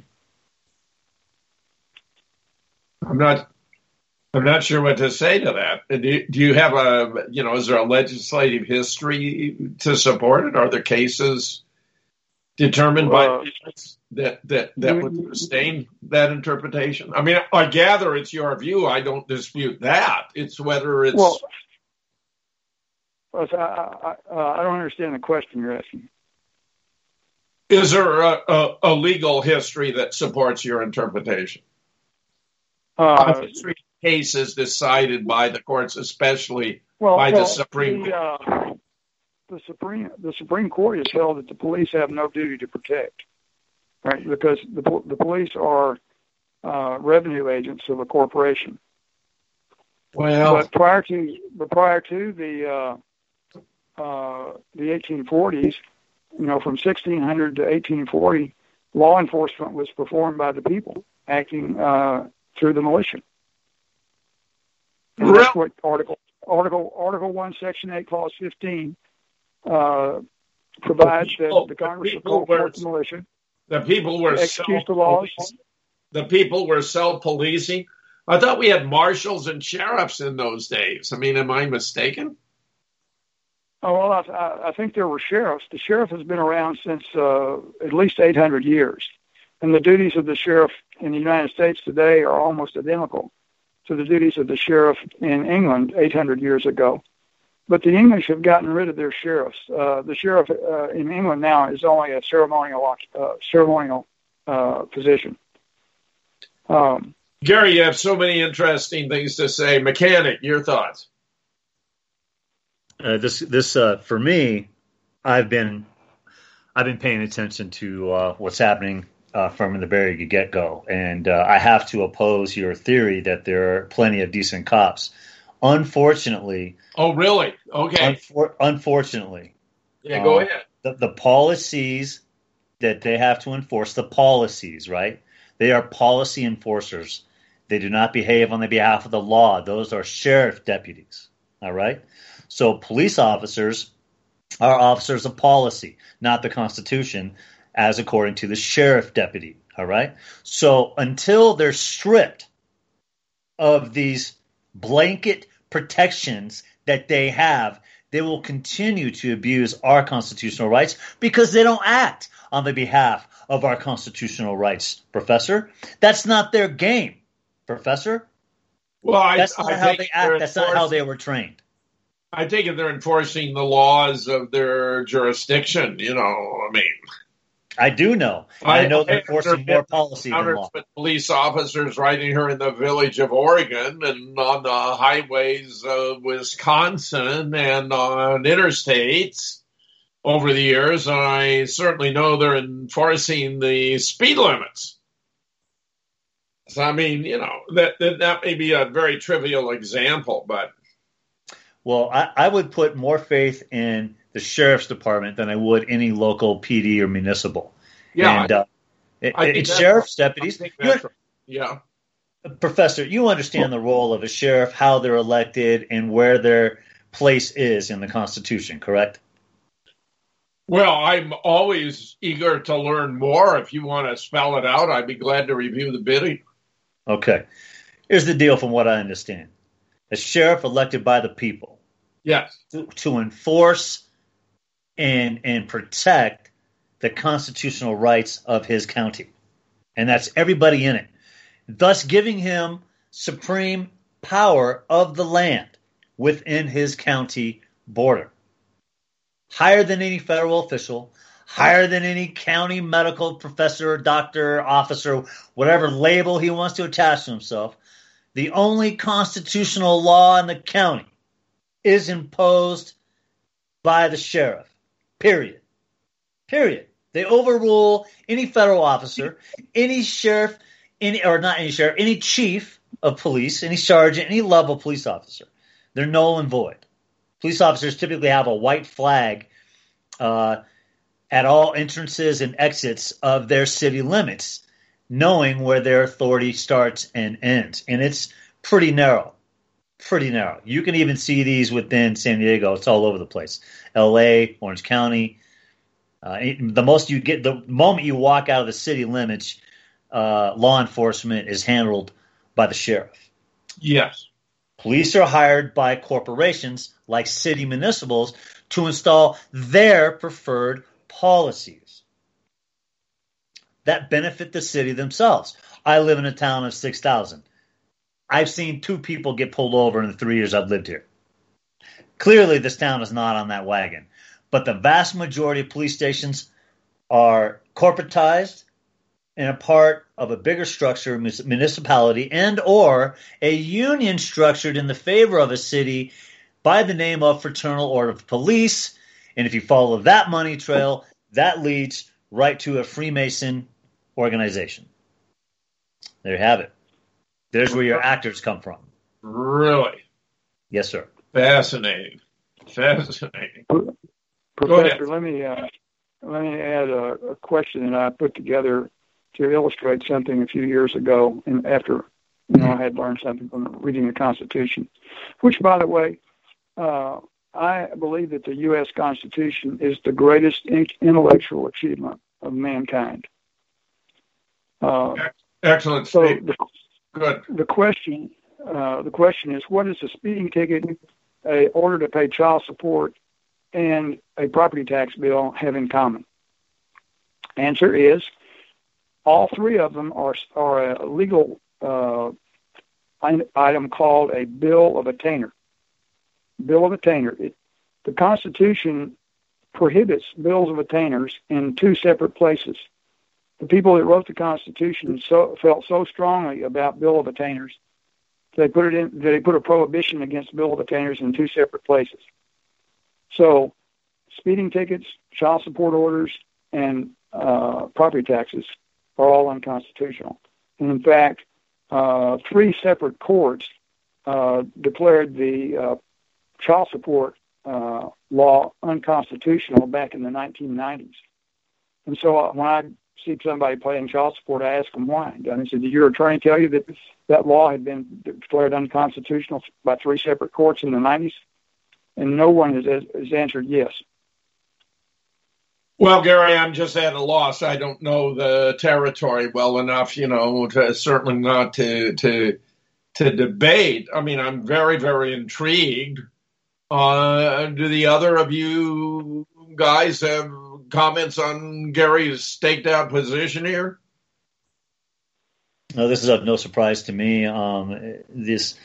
Speaker 4: not sure what to say to that. Do you have is there a legislative history to support it? Are there cases determined by that would sustain that interpretation? I mean, I gather it's your view. I don't dispute that. It's whether it's...
Speaker 10: Well, I don't understand the question you're asking.
Speaker 4: Is there a legal history that supports your interpretation? Cases decided by the courts, especially by the Supreme Court.
Speaker 10: The Supreme Court has held that the police have no duty to protect, right? Because the police are revenue agents of a corporation.
Speaker 4: Well,
Speaker 10: but prior to the 1840s, from 1600 to 1840, law enforcement was performed by the people, acting through the militia. And that's what Article 1, Section 8, Clause 15 provides that the Congress will call forth the militia.
Speaker 4: The people were
Speaker 10: execute the laws.
Speaker 4: The people were self-policing. I thought we had marshals and sheriffs in those days. I mean, am I mistaken?
Speaker 10: Oh, well, I think there were sheriffs. The sheriff has been around since at least 800 years. And the duties of the sheriff in the United States today are almost identical to the duties of the sheriff in England 800 years ago. But the English have gotten rid of their sheriffs. The sheriff in England now is only a ceremonial position.
Speaker 4: Gary, you have so many interesting things to say. Mechanic, your thoughts?
Speaker 12: This for me, I've been paying attention to what's happening from the very get-go, and I have to oppose your theory that there are plenty of decent cops. Unfortunately.
Speaker 4: Oh, really? Okay.
Speaker 12: Unfortunately.
Speaker 4: Yeah, go ahead.
Speaker 12: The policies that they have to enforce the policies, right? They are policy enforcers. They do not behave on the behalf of the law. Those are sheriff deputies, all right? So police officers are officers of policy, not the Constitution, as according to the sheriff deputy, all right? So until they're stripped of these blanket protections that they have, they will continue to abuse our constitutional rights because they don't act on the behalf of our constitutional rights, Professor. That's not their game, Professor.
Speaker 4: Well,
Speaker 12: that's not how they act. That's not how they were trained.
Speaker 4: I take it they're enforcing the laws of their jurisdiction, I mean.
Speaker 12: I do know. I know they're enforcing more policy than law.
Speaker 4: Police officers right here in the village of Oregon and on the highways of Wisconsin and on interstates over the years. I certainly know they're enforcing the speed limits. So, I mean, that may be a very trivial example, but.
Speaker 12: Well, I would put more faith in the sheriff's department than I would any local PD or municipal.
Speaker 4: Yeah.
Speaker 12: And it's sheriff's deputies.
Speaker 4: Yeah.
Speaker 12: Professor, you understand the role of a sheriff, how they're elected, and where their place is in the Constitution, correct?
Speaker 4: Well, I'm always eager to learn more. If you want to spell it out, I'd be glad to review the bidding.
Speaker 12: Okay. Here's the deal from what I understand. A sheriff elected by the people.
Speaker 4: Yes.
Speaker 12: To enforce and protect the constitutional rights of his county. And that's everybody in it. Thus giving him supreme power of the land within his county border. Higher than any federal official, higher than any county medical professor, doctor, officer, whatever label he wants to attach to himself. The only constitutional law in the county is imposed by the sheriff. Period. They overrule any federal officer, any sheriff, any chief of police, any sergeant, any level police officer. They're null and void. Police officers typically have a white flag at all entrances and exits of their city limits, knowing where their authority starts and ends. And it's pretty narrow. You can even see these within San Diego. It's all over the place. L.A., Orange County. The moment you walk out of the city limits, law enforcement is handled by the sheriff.
Speaker 4: Yes.
Speaker 12: Police are hired by corporations like city municipals to install their preferred policies that benefit the city themselves. I live in a town of 6,000. I've seen 2 people get pulled over in the 3 years I've lived here. Clearly, this town is not on that wagon. But the vast majority of police stations are corporatized and a part of a bigger structure, municipality, and or a union structured in the favor of a city by the name of Fraternal Order of Police. And if you follow that money trail, that leads right to a Freemason organization. There you have it. There's where your actors come from.
Speaker 4: Really?
Speaker 12: Yes, sir.
Speaker 4: Fascinating.
Speaker 10: Professor, let me add a question that I put together to illustrate something a few years ago, and after I had learned something from reading the Constitution, which, by the way, I believe that the U.S. Constitution is the greatest intellectual achievement of mankind.
Speaker 4: Excellent.
Speaker 10: So
Speaker 4: good.
Speaker 10: The question is, what does a speeding ticket, a order to pay child support, and a property tax bill have in common? Answer is, all 3 of them are a legal item called a bill of attainder. Bill of attainder. The Constitution prohibits bills of attainders in 2 separate places. The people that wrote the Constitution felt so strongly about bill of attainders they put a prohibition against bill of attainders in 2 separate places. So, speeding tickets, child support orders, and property taxes are all unconstitutional. And in fact, 3 separate courts declared the child support law unconstitutional back in the 1990s. And so when I see somebody paying child support, I ask them why. And I said, did your attorney tell you that that law had been declared unconstitutional by 3 separate courts in the 90s? And no one has answered yes.
Speaker 4: Well, Gary, I'm just at a loss. I don't know the territory well enough, certainly not to debate. I mean, I'm very, very intrigued. Do the other of you guys have comments on Gary's staked out position here?
Speaker 12: No, this is of no surprise to me. It's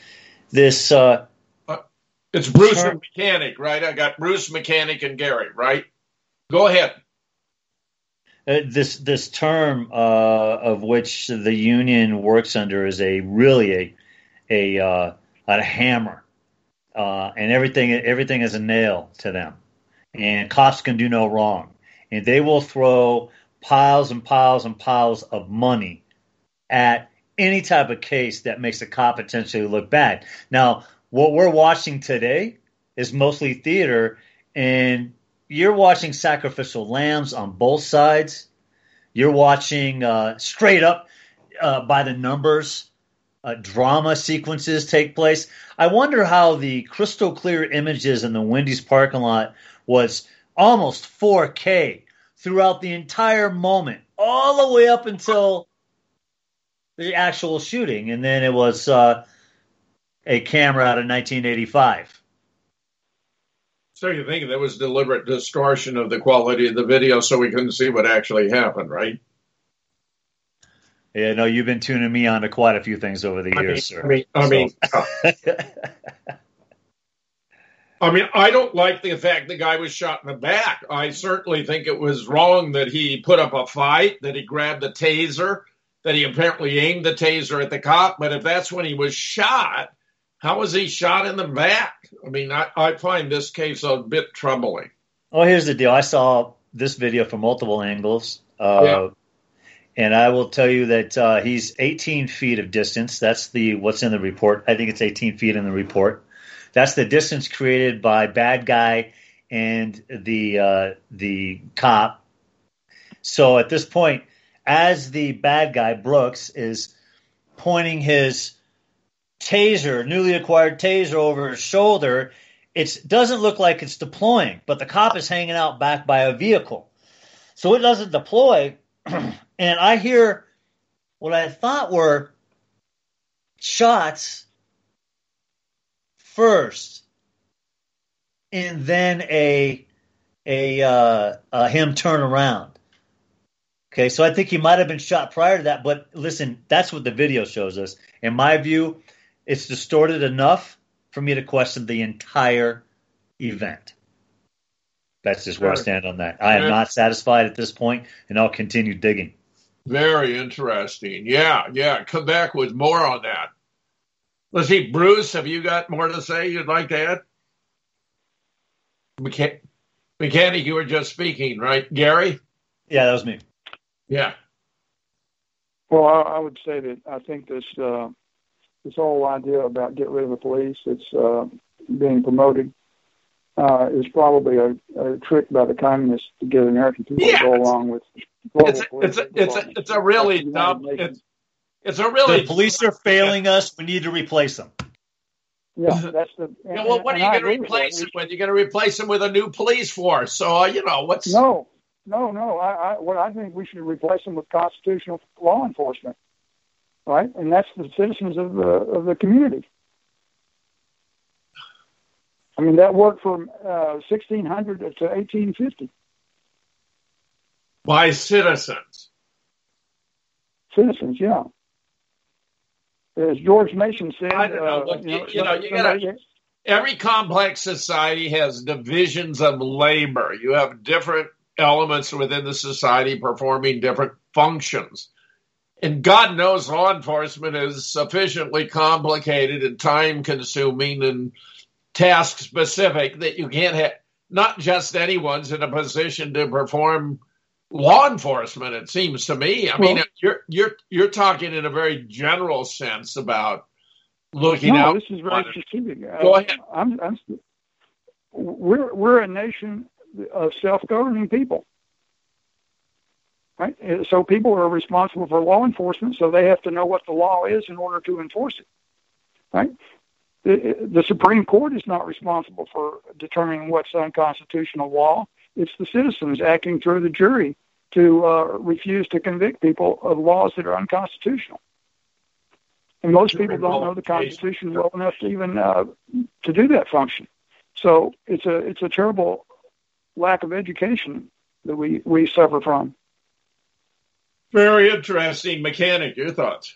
Speaker 4: Bruce and Mechanic, right? I got Bruce, Mechanic, and Gary, right? Go ahead.
Speaker 12: This term of which the union works under is really a hammer, and everything is a nail to them. And cops can do no wrong, and they will throw piles and piles and piles of money at any type of case that makes a cop potentially look bad. Now, what we're watching today is mostly theater, and you're watching sacrificial lambs on both sides. You're watching straight up by the numbers drama sequences take place. I wonder how the crystal clear images in the Wendy's parking lot was almost 4K throughout the entire moment, all the way up until the actual shooting. And then it was a camera out of 1985.
Speaker 4: So you think there was deliberate distortion of the quality of the video so we couldn't see what actually happened, right?
Speaker 12: Yeah, no, you've been tuning me on to quite a few things over the years, sir.
Speaker 4: I don't like the fact the guy was shot in the back. I certainly think it was wrong that he put up a fight, that he grabbed the taser, that he apparently aimed the taser at the cop. But if that's when he was shot, how was he shot in the back? I mean, I find this case a bit troubling.
Speaker 12: Well, here's the deal. I saw this video from multiple angles. And I will tell you that he's 18 feet of distance. That's what's in the report. I think it's 18 feet in the report. That's the distance created by bad guy and the cop. So at this point, as the bad guy, Brooks, is pointing his newly acquired taser over his shoulder, it doesn't look like it's deploying, but the cop is hanging out back by a vehicle. So it doesn't deploy, and I hear what I thought were shots first, and then a him turn around. Okay, so I think he might have been shot prior to that, but listen, that's what the video shows us. In my view, it's distorted enough for me to question the entire event. That's just where I stand on that. I am not satisfied at this point, and I'll continue digging.
Speaker 4: Very interesting. Yeah. Come back with more on that. Let's see, Bruce, have you got more to say you'd like to add? Mechanic, you were just speaking, right? Gary?
Speaker 12: Yeah, that was me.
Speaker 4: Yeah.
Speaker 10: Well, I would say that I think this whole idea about get rid of the police that's being promoted is probably a trick by the communists to get American people to go along with global police.
Speaker 4: It's a really dumb. It's a really.
Speaker 12: The police are failing us. We need to replace them.
Speaker 10: Yeah, that's the.
Speaker 4: Well, what are you going to replace them with? You're going to replace them with a new police force. So what's.
Speaker 10: No. What I think we should replace them with constitutional law enforcement, right? And that's the citizens of the community. I mean, that worked from 1600 to 1850.
Speaker 4: By citizens.
Speaker 10: Citizens, yeah. As George Mason said,
Speaker 4: I don't know. Every complex society has divisions of labor. You have different elements within the society performing different functions. And God knows law enforcement is sufficiently complicated and time-consuming and task-specific that you can't have, not just anyone's in a position to perform law enforcement, it seems to me. I mean, you're talking in a very general sense about looking out.
Speaker 10: No, this is very specific.
Speaker 4: Go ahead.
Speaker 10: We're a nation of self-governing people. right? So people are responsible for law enforcement, so they have to know what the law is in order to enforce it, right? The Supreme Court is not responsible for determining what's unconstitutional law. It's the citizens acting through the jury to refuse to convict people of laws that are unconstitutional. And most people don't know the Constitution well enough to even to do that function. So it's a terrible lack of education that we suffer from.
Speaker 4: Very interesting. Mechanic, your thoughts?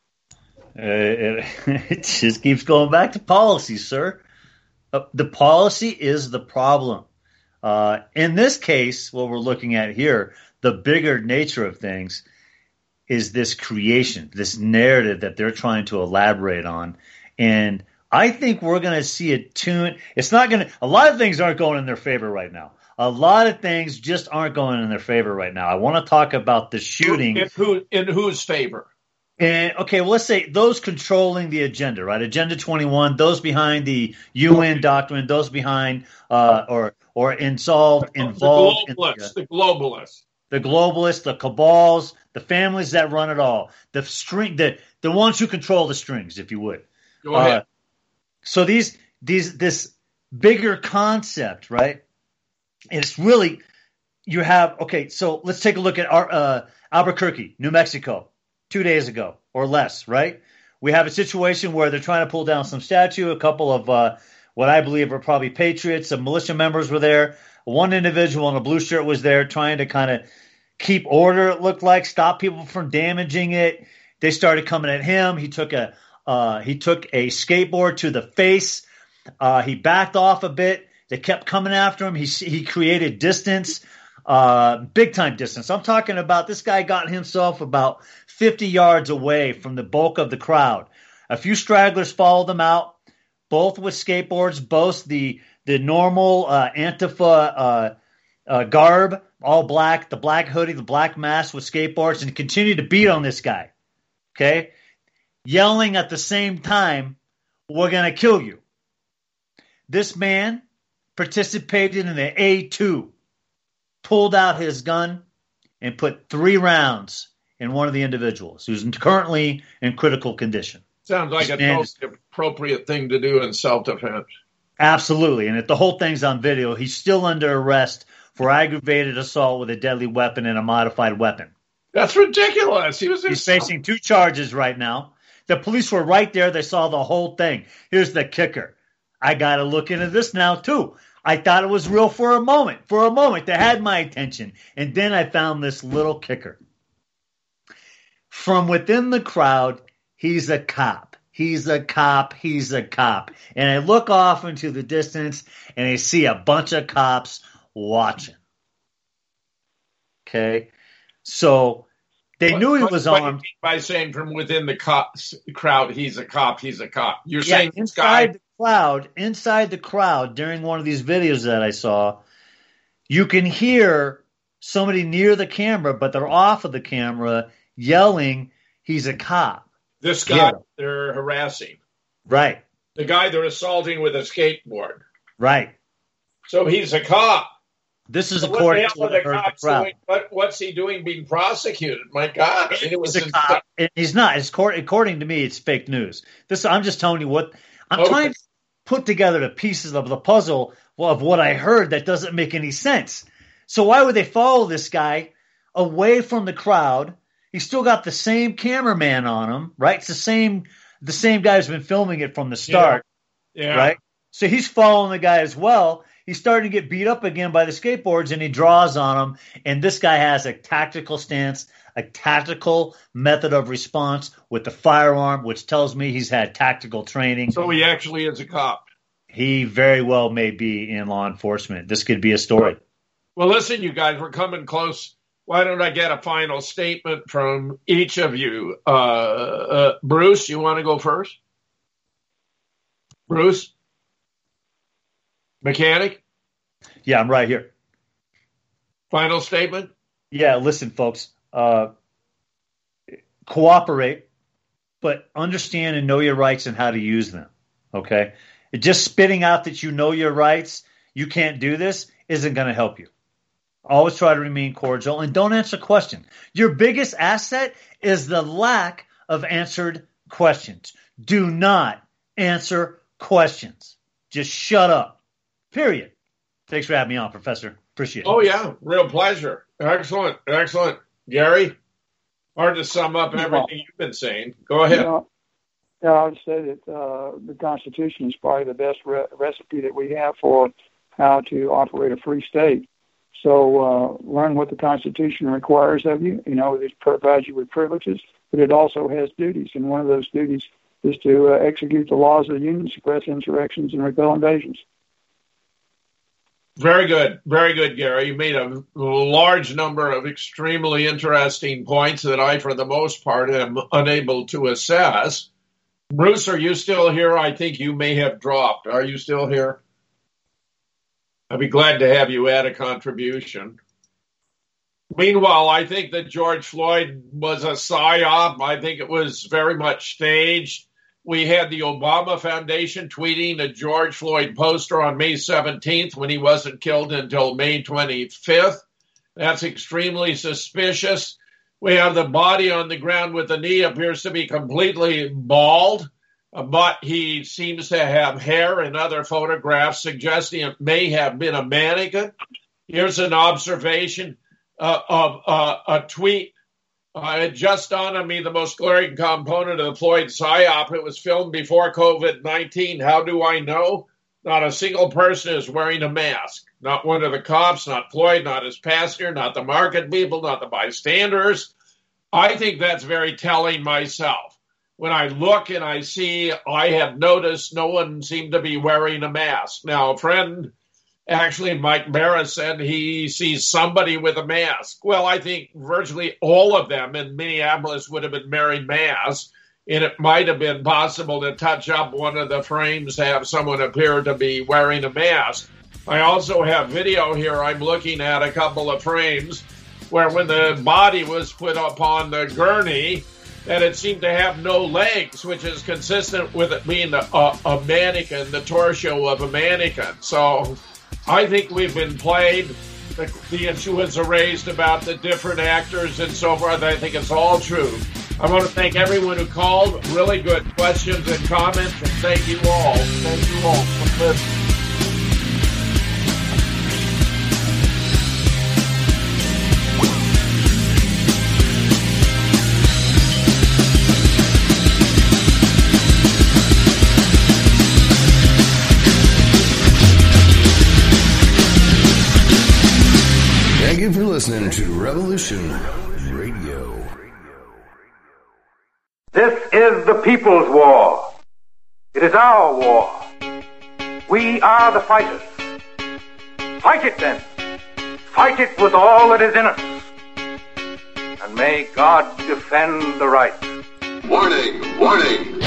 Speaker 12: It just keeps going back to policy, sir. The policy is the problem. In this case, what we're looking at here, the bigger nature of things is this creation, this narrative that they're trying to elaborate on. And I think we're going to see a tune. It's not going to – a lot of things aren't going in their favor right now. A lot of things just aren't going in their favor right now. I want to talk about the shooting.
Speaker 4: In whose favor?
Speaker 12: And okay, well, let's say those controlling the agenda, right? Agenda 21, those behind the UN doctrine, those behind or involved
Speaker 4: the globalists,
Speaker 12: the cabals, the families that run it all, the ones who control the strings, if you would.
Speaker 4: Go ahead.
Speaker 12: So this bigger concept, right? It's really you have okay. So let's take a look at Albuquerque, New Mexico. 2 days ago or less, right? We have a situation where they're trying to pull down some statue. A couple of what I believe are probably patriots, some militia members were there. One individual in a blue shirt was there trying to kind of keep order, it looked like, stop people from damaging it. They started coming at him. He took a skateboard to the face. He backed off a bit. They kept coming after him. He created distance. Big time distance. I'm talking about this guy got himself about 50 yards away from the bulk of the crowd. A few stragglers followed them out, both with skateboards, both the normal Antifa garb, all black, the black hoodie, the black mask with skateboards, and continued to beat on this guy. Okay? Yelling at the same time, "We're going to kill you." This man participated in the A2. Pulled out his gun and put 3 rounds in one of the individuals who's currently in critical condition.
Speaker 4: Sounds like a most appropriate thing to do in self-defense.
Speaker 12: Absolutely. And if the whole thing's on video, he's still under arrest for aggravated assault with a deadly weapon and a modified weapon.
Speaker 4: That's ridiculous. He's
Speaker 12: facing 2 charges right now. The police were right there. They saw the whole thing. Here's the kicker. I got to look into this now, too. I thought it was real for a moment. For a moment, they had my attention. And then I found this little kicker. From within the crowd, he's a cop. He's a cop. He's a cop. And I look off into the distance, and I see a bunch of cops watching. Okay? So they knew he was armed.
Speaker 4: By saying from within the crowd, he's a cop, he's a cop. You're saying this
Speaker 12: inside
Speaker 4: guy...
Speaker 12: Inside the crowd during one of these videos that I saw, you can hear somebody near the camera, but they're off of the camera, yelling, "He's a cop."
Speaker 4: This guy they're harassing.
Speaker 12: Right.
Speaker 4: The guy they're assaulting with a skateboard.
Speaker 12: Right.
Speaker 4: So he's a cop.
Speaker 12: This is according to what I heard the crowd.
Speaker 4: What's he doing being prosecuted? My God. I mean, it was
Speaker 12: a cop. He's not. According to me, it's fake news. I'm just telling you what I'm trying to put together the pieces of the puzzle of what I heard that doesn't make any sense. So why would they follow this guy away from the crowd? He's still got the same cameraman on him, right? It's the same guy who's been filming it from the start, right? So he's following the guy as well. He's starting to get beat up again by the skateboards, and he draws on him. And this guy has a tactical stance, a tactical method of response with the firearm, which tells me he's had tactical training.
Speaker 4: So he actually is a cop.
Speaker 12: He very well may be in law enforcement. This could be a story.
Speaker 4: Well, listen, you guys, we're coming close. Why don't I get a final statement from each of you? Bruce, you want to go first? Bruce? Mechanic?
Speaker 12: Yeah, I'm right here.
Speaker 4: Final statement?
Speaker 12: Yeah, listen, folks. Cooperate, but understand and know your rights and how to use them, okay? Just spitting out that you know your rights, you can't do this, isn't going to help you, Always try to remain cordial and don't answer questions. Your biggest asset is the lack of answered questions. Do not answer questions. Just shut up. Period. Thanks for having me on, Professor. Appreciate it.
Speaker 4: Oh, yeah. Real pleasure. Excellent. Excellent. Gary, hard to sum up everything you've been saying. Go ahead.
Speaker 10: Yeah, I would say that the Constitution is probably the best recipe that we have for how to operate a free state. So learn what the Constitution requires of you. You know, it provides you with privileges, but it also has duties. And one of those duties is to execute the laws of the Union, suppress insurrections, and repel invasions.
Speaker 4: Very good. Very good, Gary. You made a large number of extremely interesting points that I, for the most part, am unable to assess. Bruce, are you still here? I think you may have dropped. Are you still here? I'd be glad to have you add a contribution. Meanwhile, I think that George Floyd was a psyop. I think it was very much staged. We had the Obama Foundation tweeting a George Floyd poster on May 17th when he wasn't killed until May 25th. That's extremely suspicious. We have the body on the ground with the knee appears to be completely bald, but he seems to have hair in other photographs suggesting it may have been a mannequin. Here's an observation of a tweet. It just dawned on me the most glaring component of the Floyd psyop. It was filmed before COVID-19. How do I know? Not a single person is wearing a mask. Not one of the cops, not Floyd, not his passenger, not the market people, not the bystanders. I think that's very telling myself. When I look and I see, I have noticed no one seemed to be wearing a mask. Now, a friend, actually, Mike Barra, said he sees somebody with a mask. Well, I think virtually all of them in Minneapolis would have been wearing masks, and it might have been possible to touch up one of the frames to have someone appear to be wearing a mask. I also have video here. I'm looking at a couple of frames where when the body was put upon the gurney, that it seemed to have no legs, which is consistent with it being a mannequin, the torso of a mannequin. So I think we've been played. The issue was raised about the different actors and so forth. I think it's all true. I want to thank everyone who called. Really good questions and comments, and thank you all. Thank you all for listening.
Speaker 2: Thank you for listening to Revolution Radio.
Speaker 14: This is the people's war. It is our war. We are the fighters. Fight it then. Fight it with all that is in us. And may God defend the right.
Speaker 15: Warning! Warning!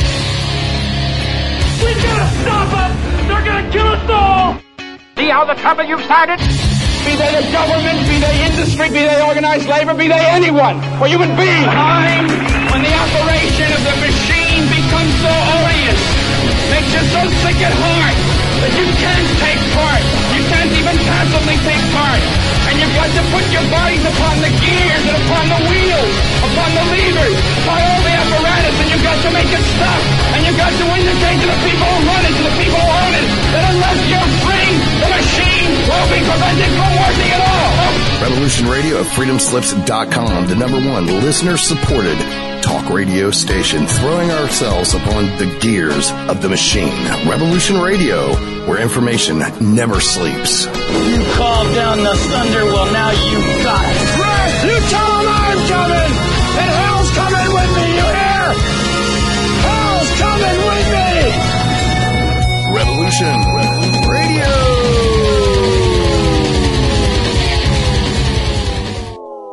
Speaker 16: We gotta stop them! They're gonna kill us all!
Speaker 14: See how the trouble you've started?
Speaker 16: Be they the government, be they industry, be they organized labor, be they anyone, or human beings. Time when the operation of the machine becomes so odious, makes you so sick at heart that you can't take part. You can't even passively take part. And you've got to put your bodies upon the gears and upon the wheels, upon the levers, upon all the apparatus, and you've got to make it stop. And you've got to indicate to the people who run it, to the people who own it, that unless you're free, the machine will be prevented from working at all.
Speaker 2: Revolution Radio at freedomslips.com, the #1 listener-supported talk radio station, throwing ourselves upon the gears of the machine. Revolution Radio, where information never sleeps.
Speaker 16: You called down the thunder, well now you got it. Right, you tell them I'm coming, and hell's coming with me, you hear? Hell's coming with me!
Speaker 2: Revolution Radio!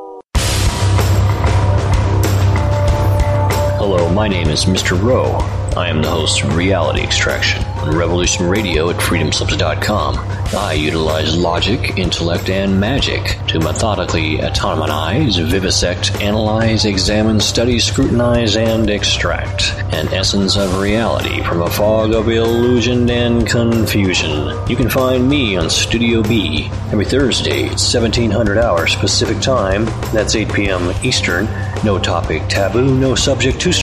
Speaker 17: Hello, my name is Mr. Rowe. I am the host of Reality Extraction on Revolution Radio at freedomslips.com. I utilize logic, intellect, and magic to methodically atomize, vivisect, analyze, examine, study, scrutinize, and extract an essence of reality from a fog of illusion and confusion. You can find me on Studio B every Thursday at 1700 hours Pacific Time. That's 8 p.m. Eastern. No topic taboo, no subject too